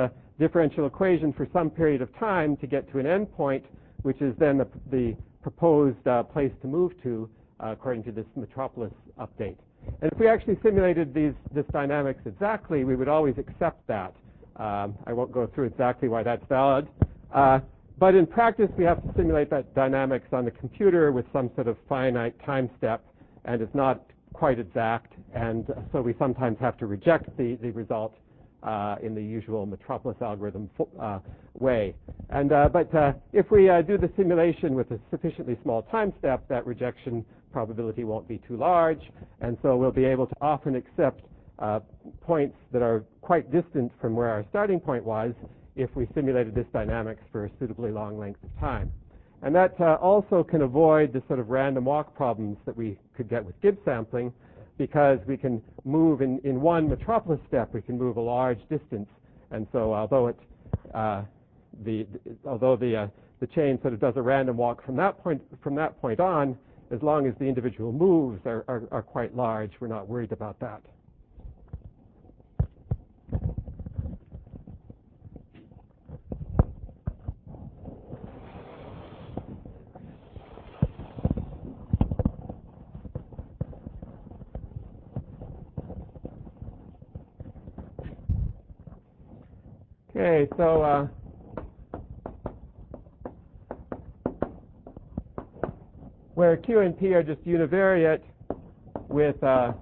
differential equation for some period of time to get to an endpoint, which is then the, the proposed uh, place to move to uh, according to this metropolis update. And if we actually simulated these, this dynamics exactly, we would always accept that. Um, I won't go through exactly why that's valid. Uh, but in practice, we have to simulate that dynamics on the computer with some sort of finite time step, and it's not quite exact, and so we sometimes have to reject the, the result uh, in the usual metropolis algorithm uh, way. And, uh, but uh, if we uh, do the simulation with a sufficiently small time step, that rejection probability won't be too large, and so we'll be able to often accept uh, points that are quite distant from where our starting point was if we simulated this dynamics for a suitably long length of time. And that uh, also can avoid the sort of random walk problems that we could get with Gibbs sampling, because we can move in, in one metropolis step, we can move a large distance. And so although it, uh, the, the although the uh, the chain sort of does a random walk from that point from that point on, as long as the individual moves are, are, are quite large, we're not worried about that. Okay, so uh, where Q and P are just univariate with uh,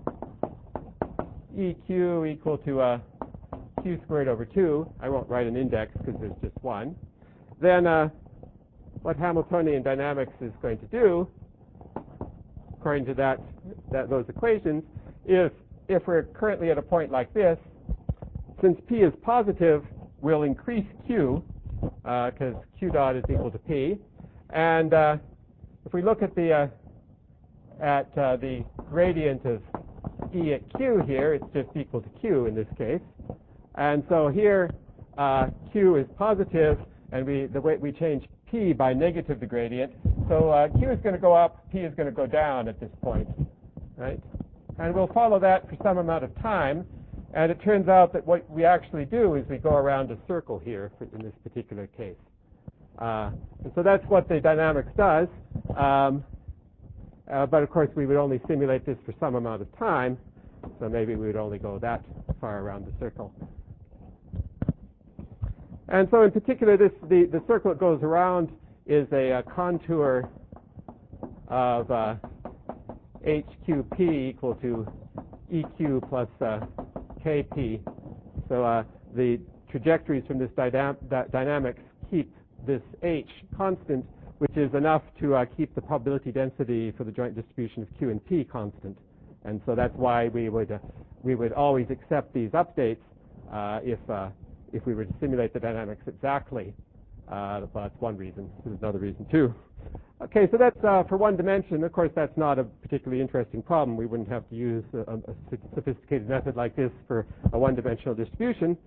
E Q equal to uh, Q squared over two, I won't write an index because there's just one, then uh, what Hamiltonian dynamics is going to do, according to that, that those equations, is if we're currently at a point like this, since P is positive, we'll increase Q, because uh, Q dot is equal to P. And uh, if we look at the uh, at uh, the gradient of E at Q here, it's just equal to Q in this case. And so here, uh, Q is positive, and we the way we change P by negative the gradient. So uh, Q is going to go up, P is going to go down at this point, right? And we'll follow that for some amount of time. And it turns out that what we actually do is we go around a circle here for, in this particular case. Uh, and so that's what the dynamics does. Um, uh, but of course, we would only simulate this for some amount of time. So maybe we would only go that far around the circle. And so in particular, this, the, the circle it goes around is a, a contour of uh, H Q P equal to E Q plus uh, K P. So uh, the trajectories from this dynam that dynamics keep this H constant, which is enough to uh, keep the probability density for the joint distribution of Q and P constant. And so that's why we would uh, we would always accept these updates uh, if uh, if we were to simulate the dynamics exactly. Uh, well, that's one reason. There's another reason too. Okay, so that's uh, for one dimension. Of course, that's not a particularly interesting problem. We wouldn't have to use a, a sophisticated method like this for a one-dimensional distribution.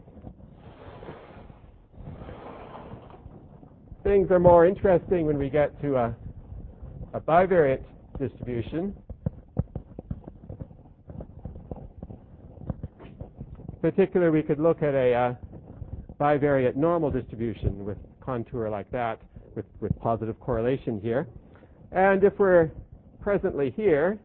Things are more interesting when we get to a, a bivariate distribution. In particular, we could look at a uh, bivariate normal distribution with contour like that, with, with positive correlation here. And if we're presently here,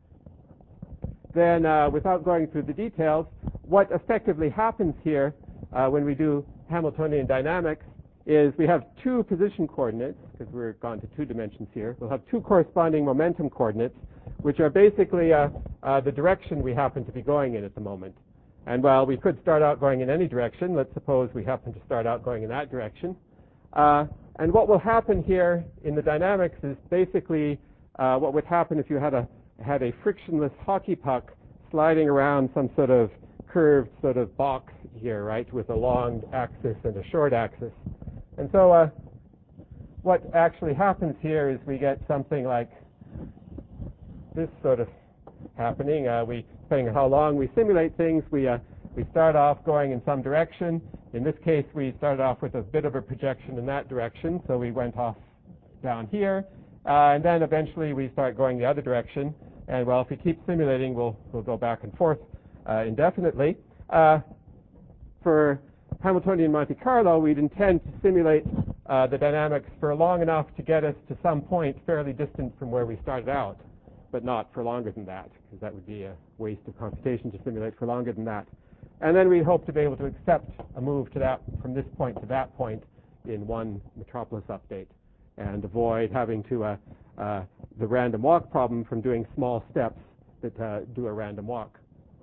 then uh, without going through the details, what effectively happens here uh, when we do Hamiltonian dynamics is we have two position coordinates, because we're gone to two dimensions here. We'll have two corresponding momentum coordinates, which are basically uh, uh, the direction we happen to be going in at the moment. And while we could start out going in any direction, let's suppose we happen to start out going in that direction. Uh, and what will happen here in the dynamics is basically uh, what would happen if you had a had a frictionless hockey puck sliding around some sort of curved sort of box here, right, with a long axis and a short axis. And so uh, what actually happens here is we get something like this sort of happening. Uh, we, depending on how long we simulate things, we uh, we start off going in some direction. In this case, we started off with a bit of a projection in that direction, so we went off down here, uh, and then eventually we start going the other direction. And well, if we keep simulating, we'll we'll go back and forth uh, indefinitely. Uh, for Hamiltonian Monte Carlo, we'd intend to simulate uh, the dynamics for long enough to get us to some point fairly distant from where we started out, but not for longer than that, because that would be a waste of computation to simulate for longer than that. And then we hope to be able to accept a move to that from this point to that point in one metropolis update, and avoid having to uh, uh, the random walk problem from doing small steps that uh, do a random walk.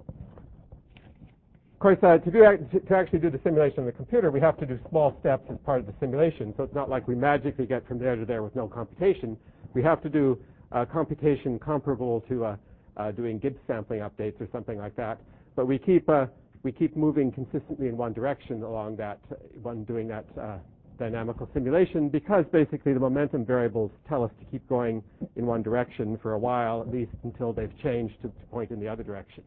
Of course, uh, to, do, to actually do the simulation on the computer, we have to do small steps as part of the simulation. So it's not like we magically get from there to there with no computation. We have to do uh, computation comparable to uh, uh, doing Gibbs sampling updates or something like that. But we keep uh, we keep moving consistently in one direction along that uh, one doing that uh, dynamical simulation, because basically the momentum variables tell us to keep going in one direction for a while, at least until they've changed to, to point in the other direction.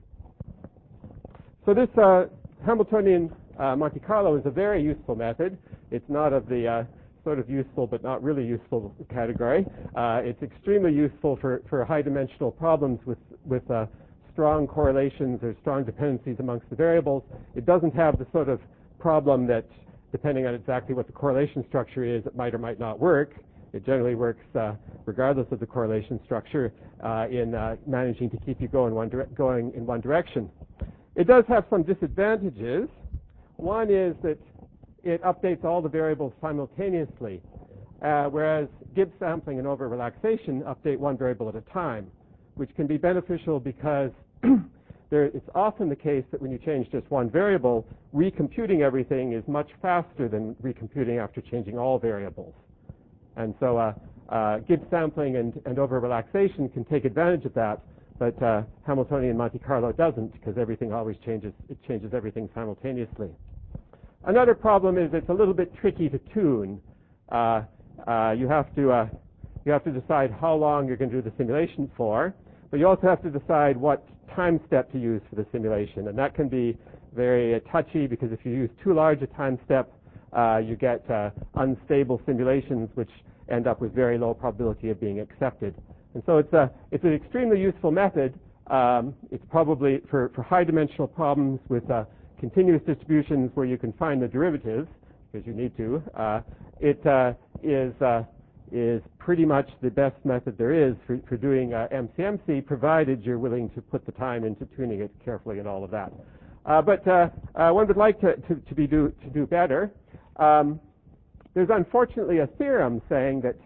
So this uh, Hamiltonian uh, Monte Carlo is a very useful method. It's not of the uh, sort of useful but not really useful category. Uh, it's extremely useful for, for high-dimensional problems with, with uh, strong correlations or strong dependencies amongst the variables. It doesn't have the sort of problem that, depending on exactly what the correlation structure is, it might or might not work. It generally works uh, regardless of the correlation structure uh, in uh, managing to keep you going, one dire- going in one direction. It does have some disadvantages. One is that it updates all the variables simultaneously, uh, whereas Gibbs sampling and over-relaxation update one variable at a time, which can be beneficial because there, it's often the case that when you change just one variable, recomputing everything is much faster than recomputing after changing all variables. And so uh, uh, Gibbs sampling and, and over-relaxation can take advantage of that, but uh, Hamiltonian Monte Carlo doesn't, because everything always changes. It changes everything simultaneously. Another problem is it's a little bit tricky to tune. Uh, uh, you have to uh, you have to decide how long you're going to do the simulation for, but you also have to decide what time step to use for the simulation, and that can be very uh, touchy, because if you use too large a time step, uh, you get uh, unstable simulations which end up with very low probability of being accepted. And so it's a it's an extremely useful method. Um, it's probably for, for high-dimensional problems with uh, continuous distributions where you can find the derivatives, because you need to. Uh, it uh, is uh, is pretty much the best method there is for, for doing uh, M C M C, provided you're willing to put the time into tuning it carefully and all of that. Uh, but uh, uh, one would like to, to, to be do to do better. Um, there's unfortunately a theorem saying that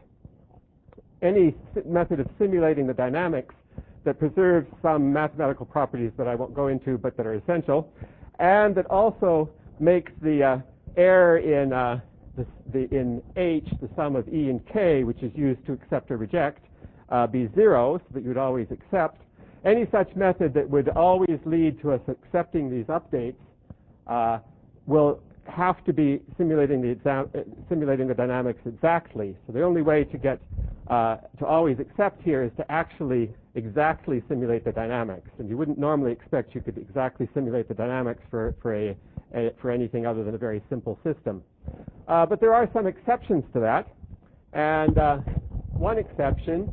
any method of simulating the dynamics that preserves some mathematical properties that I won't go into but that are essential, and that also makes the uh, error in uh, the, the in H, the sum of E and K, which is used to accept or reject, uh, be zero, so that you would always accept. Any such method that would always lead to us accepting these updates uh, will have to be simulating the exam uh, simulating the dynamics exactly. So the only way to get uh, to always accept here is to actually exactly simulate the dynamics. And you wouldn't normally expect you could exactly simulate the dynamics for for a, a for anything other than a very simple system. Uh, but there are some exceptions to that, and uh, one exception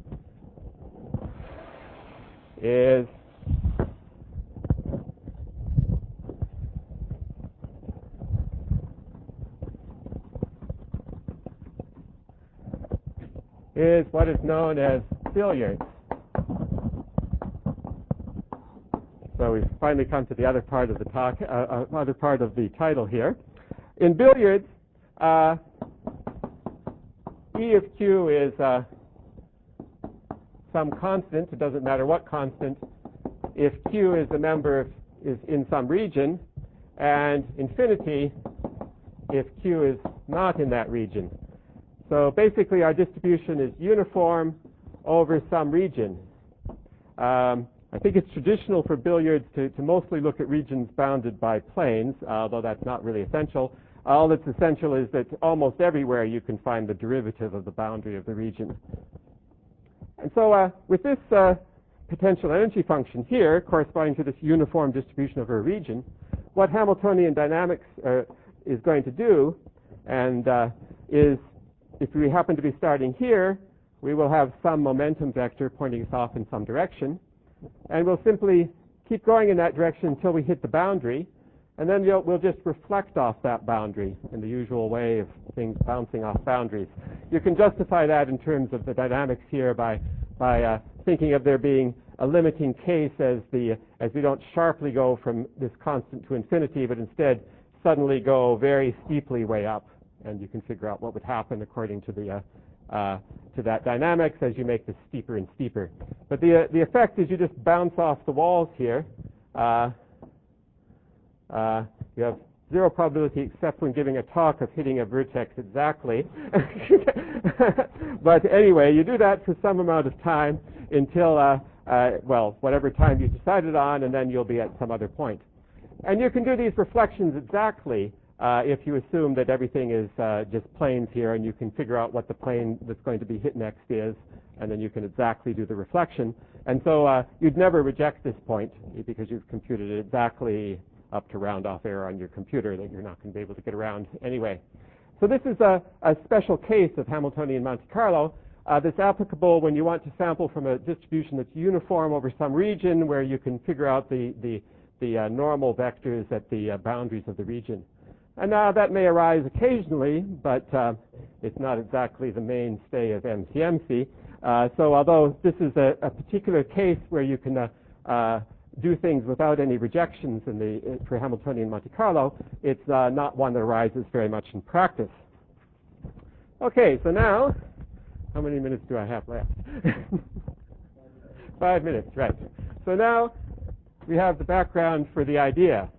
is is what is known as billiards. So we've finally come to the other part of the talk, uh, uh, other part of the title here. In billiards, uh, E of Q is uh, some constant. It doesn't matter what constant. If Q is a member of, is in some region, and infinity if Q is not in that region. So basically our distribution is uniform over some region. Um, I think it's traditional for billiards to, to mostly look at regions bounded by planes, although that's not really essential. All that's essential is that almost everywhere you can find the derivative of the boundary of the region. And so uh, with this uh, potential energy function here, corresponding to this uniform distribution over a region, what Hamiltonian dynamics uh, is going to do and uh, is, if we happen to be starting here, we will have some momentum vector pointing us off in some direction, and we'll simply keep going in that direction until we hit the boundary, And then you'll, we'll just reflect off that boundary in the usual way of things bouncing off boundaries. You can justify that in terms of the dynamics here by, by uh, thinking of there being a limiting case as, the, as we don't sharply go from this constant to infinity, but instead suddenly go very steeply way up. And you can figure out what would happen according to the uh, uh, to that dynamics as you make this steeper and steeper. But the uh, the effect is you just bounce off the walls here. Uh, uh, you have zero probability except when giving a talk of hitting a vertex exactly. But anyway, you do that for some amount of time until uh, uh, well, whatever time you decided on, and then you'll be at some other point. And you can do these reflections exactly uh, if you assume that everything is uh, just planes here, and you can figure out what the plane that's going to be hit next is, and then you can exactly do the reflection. And so uh, you'd never reject this point because you've computed it exactly up to round off error on your computer that you're not going to be able to get around anyway. So this is a, a special case of Hamiltonian Monte Carlo uh, that's applicable when you want to sample from a distribution that's uniform over some region where you can figure out the, the the uh, normal vectors at the uh, boundaries of the region. And now that may arise occasionally, but uh, it's not exactly the mainstay of M C M C. Uh, so although this is a, a particular case where you can uh, uh, do things without any rejections in the, uh, for Hamiltonian Monte Carlo, it's uh, not one that arises very much in practice. Okay, so now, how many minutes do I have left? Five minutes, right. So now, we have the background for the idea.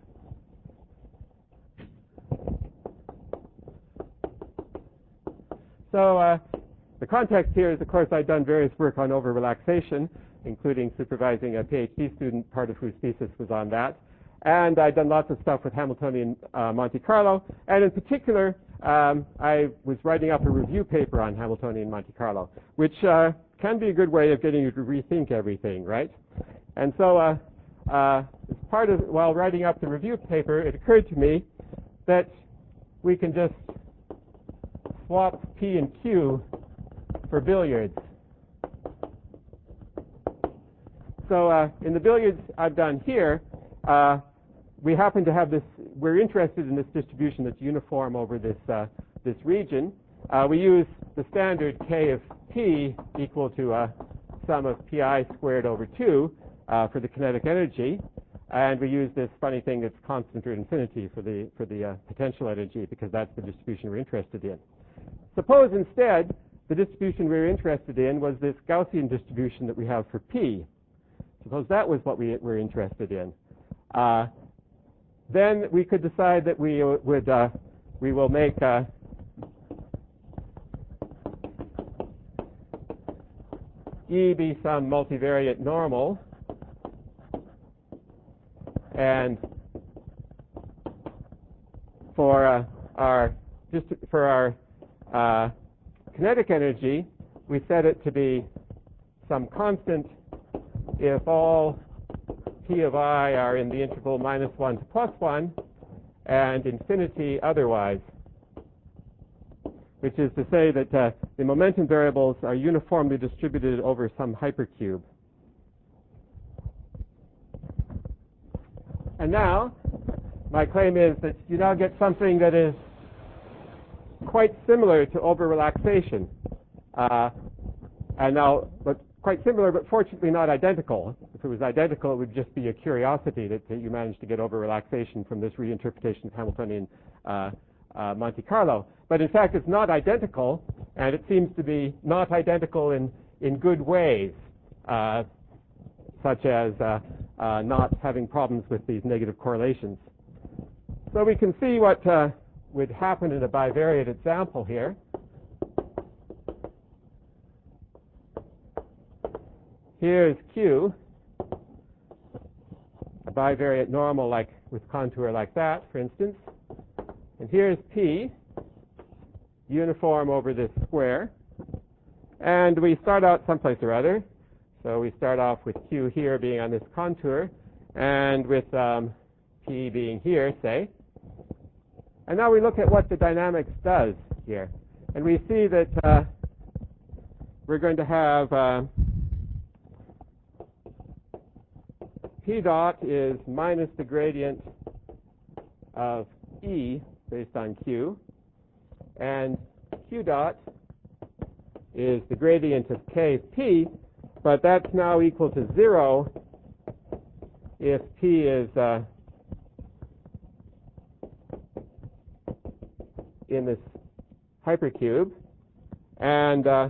So uh, the context here is, of course, I've done various work on over-relaxation, including supervising a PhD student, part of whose thesis was on that. And I've done lots of stuff with Hamiltonian uh, Monte Carlo. And in particular, um, I was writing up a review paper on Hamiltonian Monte Carlo, which uh, can be a good way of getting you to rethink everything, right? And so uh, Uh, as part of, while writing up the review paper, it occurred to me that we can just swap P and Q for billiards. So uh, in the billiards I've done here, uh, we happen to have this, we're interested in this distribution that's uniform over this, uh, this region. Uh, we use the standard K of P equal to a sum of pi squared over two. Uh, for the kinetic energy, and we use this funny thing that's constant or infinity for the for the uh, potential energy because that's the distribution we're interested in. Suppose instead the distribution we're interested in was this Gaussian distribution that we have for P. Suppose that was what we were interested in. Uh, then we could decide that we would uh, we will make uh, E be some multivariate normal. And for uh, our just for our uh, kinetic energy, we set it to be some constant if all p of I are in the interval minus one to plus one, and infinity otherwise. Which is to say that uh, the momentum variables are uniformly distributed over some hypercube. And now, my claim is that you now get something that is quite similar to over-relaxation. Uh, and now, but quite similar, but fortunately not identical. If it was identical, it would just be a curiosity that, that you managed to get over-relaxation from this reinterpretation of Hamiltonian uh, uh, Monte Carlo. But in fact, it's not identical, and it seems to be not identical in, in good ways. Uh, such as uh, uh, not having problems with these negative correlations. So we can see what uh, would happen in a bivariate example here. Here's Q, a bivariate normal like with contour like that, for instance. And here's P, uniform over this square. And we start out someplace or other. So we start off with Q here being on this contour, and with um, P being here, say. And now we look at what the dynamics does here. And we see that uh, we're going to have uh, P dot is minus the gradient of E based on Q, and Q dot is the gradient of K P, but that's now equal to zero if P is uh, in this hypercube, and uh,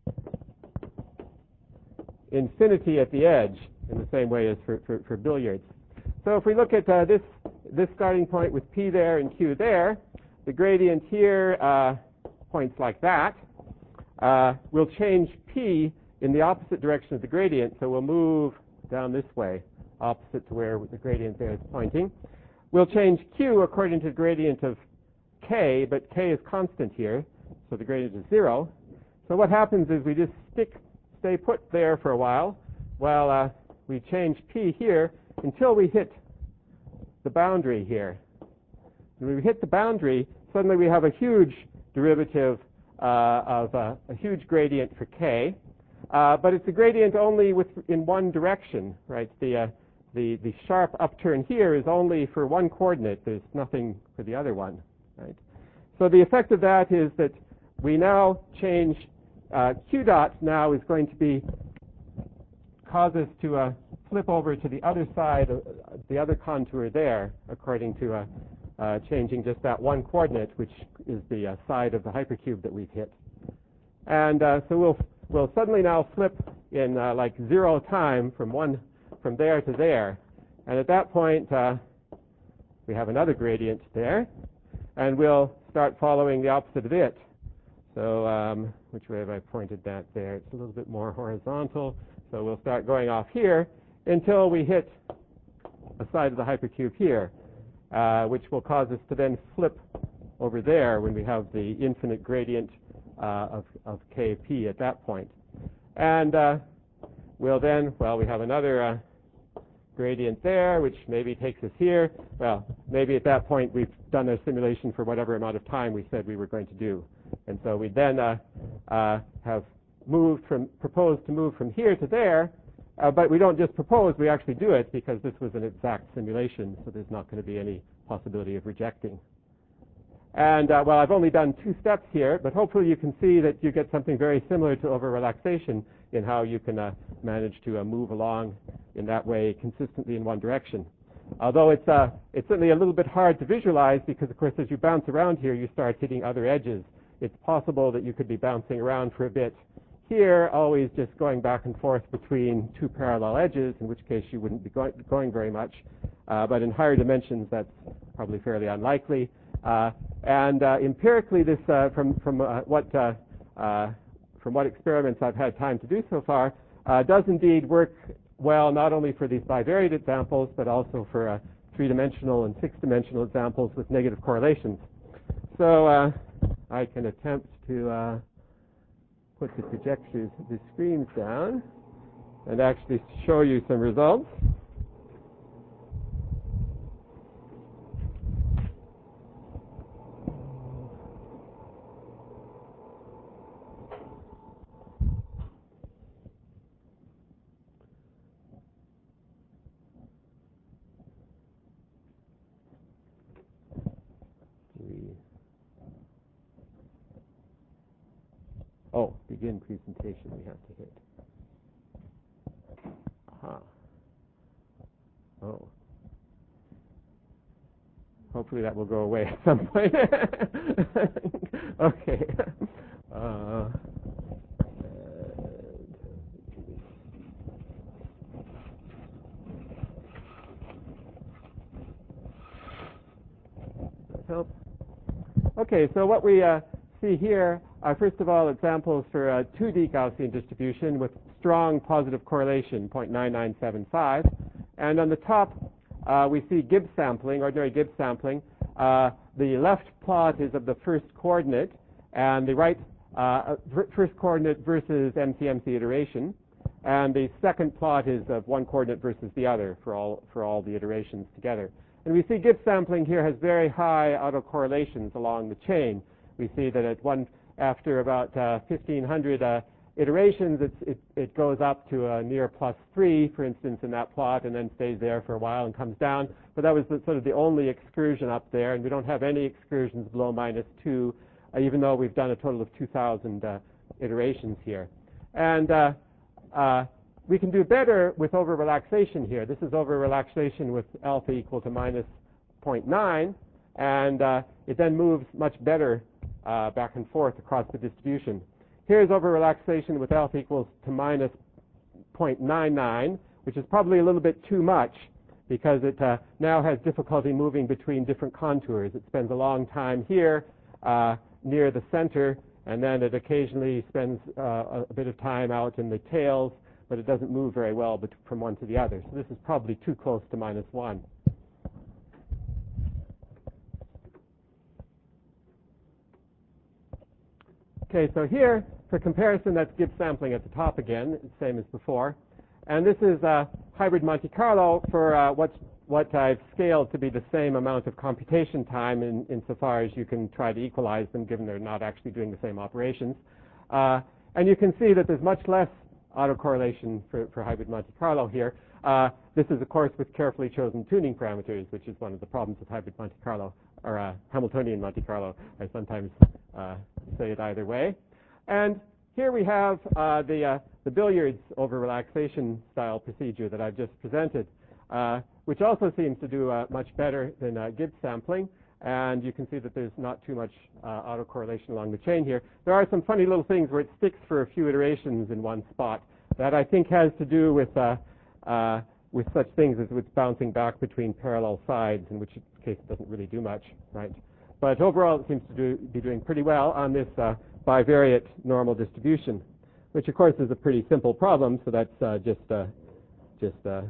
infinity at the edge, in the same way as for, for, for billiards. So if we look at uh, this, this starting point with P there and Q there, the gradient here uh, points like that. Uh, we'll change P in the opposite direction of the gradient, so we'll move down this way, opposite to where the gradient there is pointing. We'll change Q according to the gradient of K, but K is constant here, so the gradient is zero. So what happens is we just stick, stay put there for a while, while uh, we change P here until we hit the boundary here. When we hit the boundary, suddenly we have a huge derivative uh, of uh, a huge gradient for K, uh, but it's a gradient only with in one direction, right? The, uh, the, the sharp upturn here is only for one coordinate. There's nothing for the other one, right? So the effect of that is that we now change uh, Q dot now is going to be cause us to uh, flip over to the other side, of, uh, the other contour there, according to uh, uh, changing just that one coordinate, which is the uh, side of the hypercube that we've hit. And uh, so we'll we'll suddenly now flip in uh, like zero time from one from there to there, and at that point uh, we have another gradient there, and we'll start following the opposite of it. So um, which way have I pointed that there? It's a little bit more horizontal. So we'll start going off here until we hit a side of the hypercube here, uh, which will cause us to then flip over there when we have the infinite gradient uh, of, of K P at that point. And uh, we'll then, well, we have another uh, gradient there, which maybe takes us here. Well, maybe at that point we've done a simulation for whatever amount of time we said we were going to do. And so we then uh, uh, have moved from, proposed to move from here to there, uh, but we don't just propose, we actually do it because this was an exact simulation, so there's not going to be any possibility of rejecting. And, uh, well, I've only done two steps here, but hopefully you can see that you get something very similar to over-relaxation in how you can uh, manage to uh, move along in that way consistently in one direction. Although it's, uh, it's certainly a little bit hard to visualize because, of course, as you bounce around here, you start hitting other edges. It's possible that you could be bouncing around for a bit here, always just going back and forth between two parallel edges, in which case you wouldn't be go going very much. Uh, but in higher dimensions, that's probably fairly unlikely. Uh, and uh, empirically, this uh, from from uh, what uh, uh, from what experiments I've had time to do so far, uh, does indeed work well, not only for these bivariate examples, but also for uh, three-dimensional and six-dimensional examples with negative correlations. So uh, I can attempt to uh, put the projectors, the screens down, and actually show you some results. Oh, begin presentation we have to hit. Aha. Oh. Hopefully that will go away at some point. Okay. Uh, help. Okay, so what we uh, see here are, first of all, examples for a two D Gaussian distribution with strong positive correlation, zero point nine nine seven five. And on the top, uh, we see Gibbs sampling, ordinary Gibbs sampling. Uh, the left plot is of the first coordinate, and the right uh, first coordinate versus M C M C iteration. And the second plot is of one coordinate versus the other for all, for all the iterations together. And we see Gibbs sampling here has very high autocorrelations along the chain. We see that at one, after about uh, fifteen hundred uh, iterations, it's, it, it goes up to a near plus three, for instance, in that plot, and then stays there for a while and comes down. But that was the, sort of the only excursion up there, and we don't have any excursions below minus two, uh, even though we've done a total of two thousand uh, iterations here. And uh, uh, we can do better with over-relaxation here. This is over-relaxation with alpha equal to minus zero point nine, and uh, it then moves much better uh, back and forth across the distribution. Here's over-relaxation with alpha equals to minus zero point nine nine, which is probably a little bit too much because it uh, now has difficulty moving between different contours. It spends a long time here uh, near the center, and then it occasionally spends uh, a bit of time out in the tails, but it doesn't move very well from one to the other. So this is probably too close to minus one. Okay, so here, for comparison, that's Gibbs sampling at the top again, same as before. And this is uh, hybrid Monte Carlo for uh, what's, what I've scaled to be the same amount of computation time in, insofar as you can try to equalize them, given they're not actually doing the same operations. Uh, and you can see that there's much less autocorrelation for, for hybrid Monte Carlo here. Uh, this is, of course, with carefully chosen tuning parameters, which is one of the problems with hybrid Monte Carlo, or uh, Hamiltonian Monte Carlo. I sometimes uh, say it either way. And here we have uh, the, uh, the billiards over relaxation style procedure that I've just presented, uh, which also seems to do uh, much better than uh, Gibbs sampling. And you can see that there's not too much uh, autocorrelation along the chain here. There are some funny little things where it sticks for a few iterations in one spot that I think has to do with, uh, uh, with such things as it's bouncing back between parallel sides, in which case it doesn't really do much, right? But overall, it seems to do, be doing pretty well on this uh, bivariate normal distribution, which of course is a pretty simple problem. So that's uh, just uh, just uh,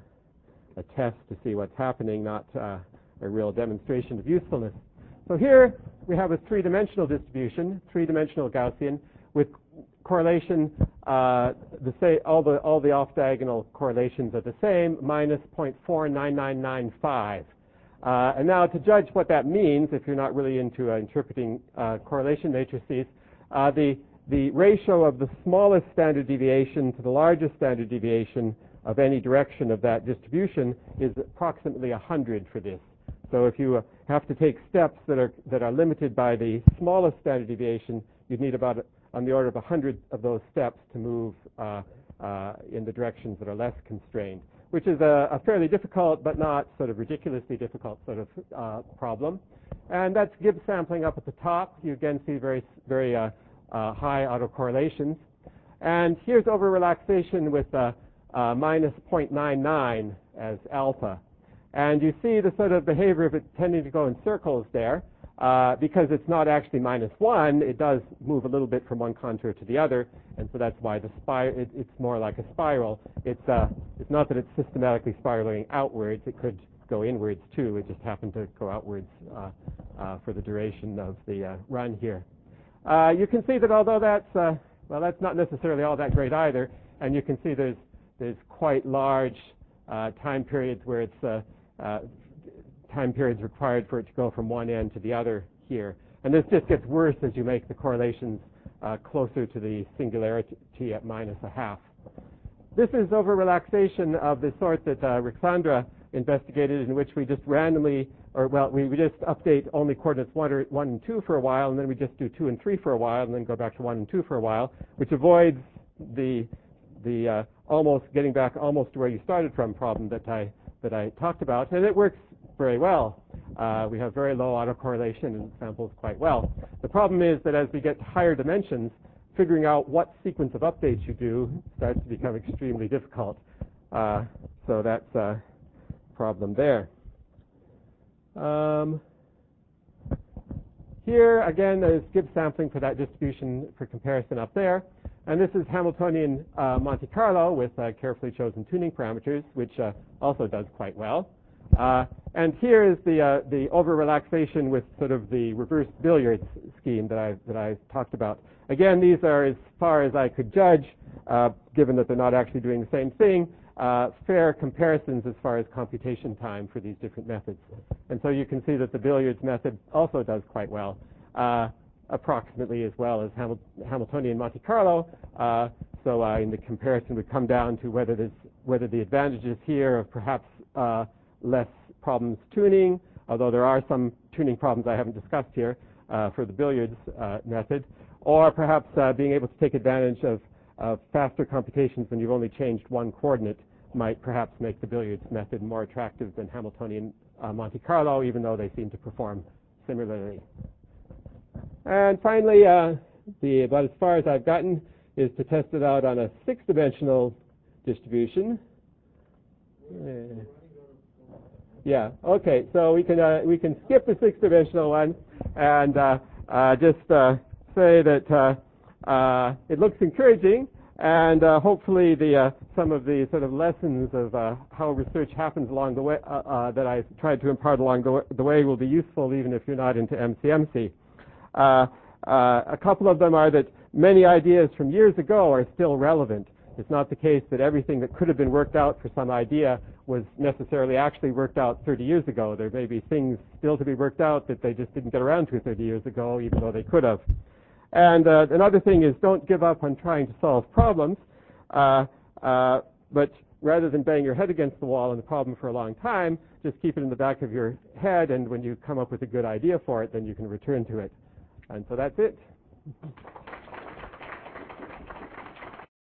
a test to see what's happening, not uh, a real demonstration of usefulness. So here we have a three-dimensional distribution, three-dimensional Gaussian, with correlation, uh, the say, all the all the off-diagonal correlations are the same, minus zero point four nine nine nine five. Uh, and now to judge what that means, if you're not really into uh, interpreting uh, correlation matrices, uh, the the ratio of the smallest standard deviation to the largest standard deviation of any direction of that distribution is approximately one hundred for this. So if you uh, have to take steps that are that are limited by the smallest standard deviation, you'd need about on the order of one hundred of those steps to move uh, uh, in the directions that are less constrained, which is a, a fairly difficult but not sort of ridiculously difficult sort of uh, problem. And that's Gibbs sampling up at the top. You again see very very uh, uh, high autocorrelations. And here's over relaxation with uh, uh, minus zero point nine nine as alpha. And you see the sort of behavior of it tending to go in circles there. Uh, because it's not actually minus one, it does move a little bit from one contour to the other, and so that's why the spir- it, it's more like a spiral. It's, uh, it's not that it's systematically spiraling outwards. It could go inwards too. It just happened to go outwards uh, uh, for the duration of the uh, run here. Uh, you can see that although that's, uh, well, that's not necessarily all that great either, and you can see there's, there's quite large uh, time periods where it's uh, uh, time periods required for it to go from one end to the other here. And this just gets worse as you make the correlations uh, closer to the singularity at minus a half. This is over relaxation of the sort that uh, Rixandra investigated, in which we just randomly, or well, we, we just update only coordinates one, or, one and two for a while, and then we just do two and three for a while, and then go back to one and two for a while, which avoids the the uh, almost getting back almost to where you started from problem that I that I talked about, and it works very well. Uh, we have very low autocorrelation and it samples quite well. The problem is that as we get to higher dimensions, figuring out what sequence of updates you do starts to become extremely difficult. Uh, so that's a problem there. Um, here, again, there's Gibbs sampling for that distribution for comparison up there. And this is Hamiltonian uh, Monte Carlo with uh, carefully chosen tuning parameters, which uh, also does quite well. Uh, and here is the uh, the over relaxation with sort of the reverse billiards scheme that I that I talked about. Again, these are, as far as I could judge, uh, given that they're not actually doing the same thing, uh, fair comparisons as far as computation time for these different methods. And so you can see that the billiards method also does quite well, uh, approximately as well as Hamil- Hamiltonian Monte Carlo. Uh, So uh, in the comparison would come down to whether, this, whether the advantages here of perhaps uh, less problems tuning, although there are some tuning problems I haven't discussed here uh, for the billiards uh, method, or perhaps uh, being able to take advantage of, of faster computations when you've only changed one coordinate might perhaps make the billiards method more attractive than Hamiltonian uh, Monte Carlo, even though they seem to perform similarly. And finally, uh, the, about as far as I've gotten is to test it out on a six-dimensional distribution. Uh, yeah, okay, so we can, uh, we can skip the six-dimensional one and uh, uh, just uh, say that uh, uh, it looks encouraging, and uh, hopefully the, uh, some of the sort of lessons of uh, how research happens along the way uh, uh, that I've tried to impart along the, w the way will be useful even if you're not into M C M C. Uh, uh, a couple of them are that many ideas from years ago are still relevant. It's not the case that everything that could have been worked out for some idea was necessarily actually worked out thirty years ago. There may be things still to be worked out that they just didn't get around to thirty years ago, even though they could have. And uh, another thing is don't give up on trying to solve problems, uh, uh, but rather than bang your head against the wall on the problem for a long time, just keep it in the back of your head, and when you come up with a good idea for it, then you can return to it. And so that's it.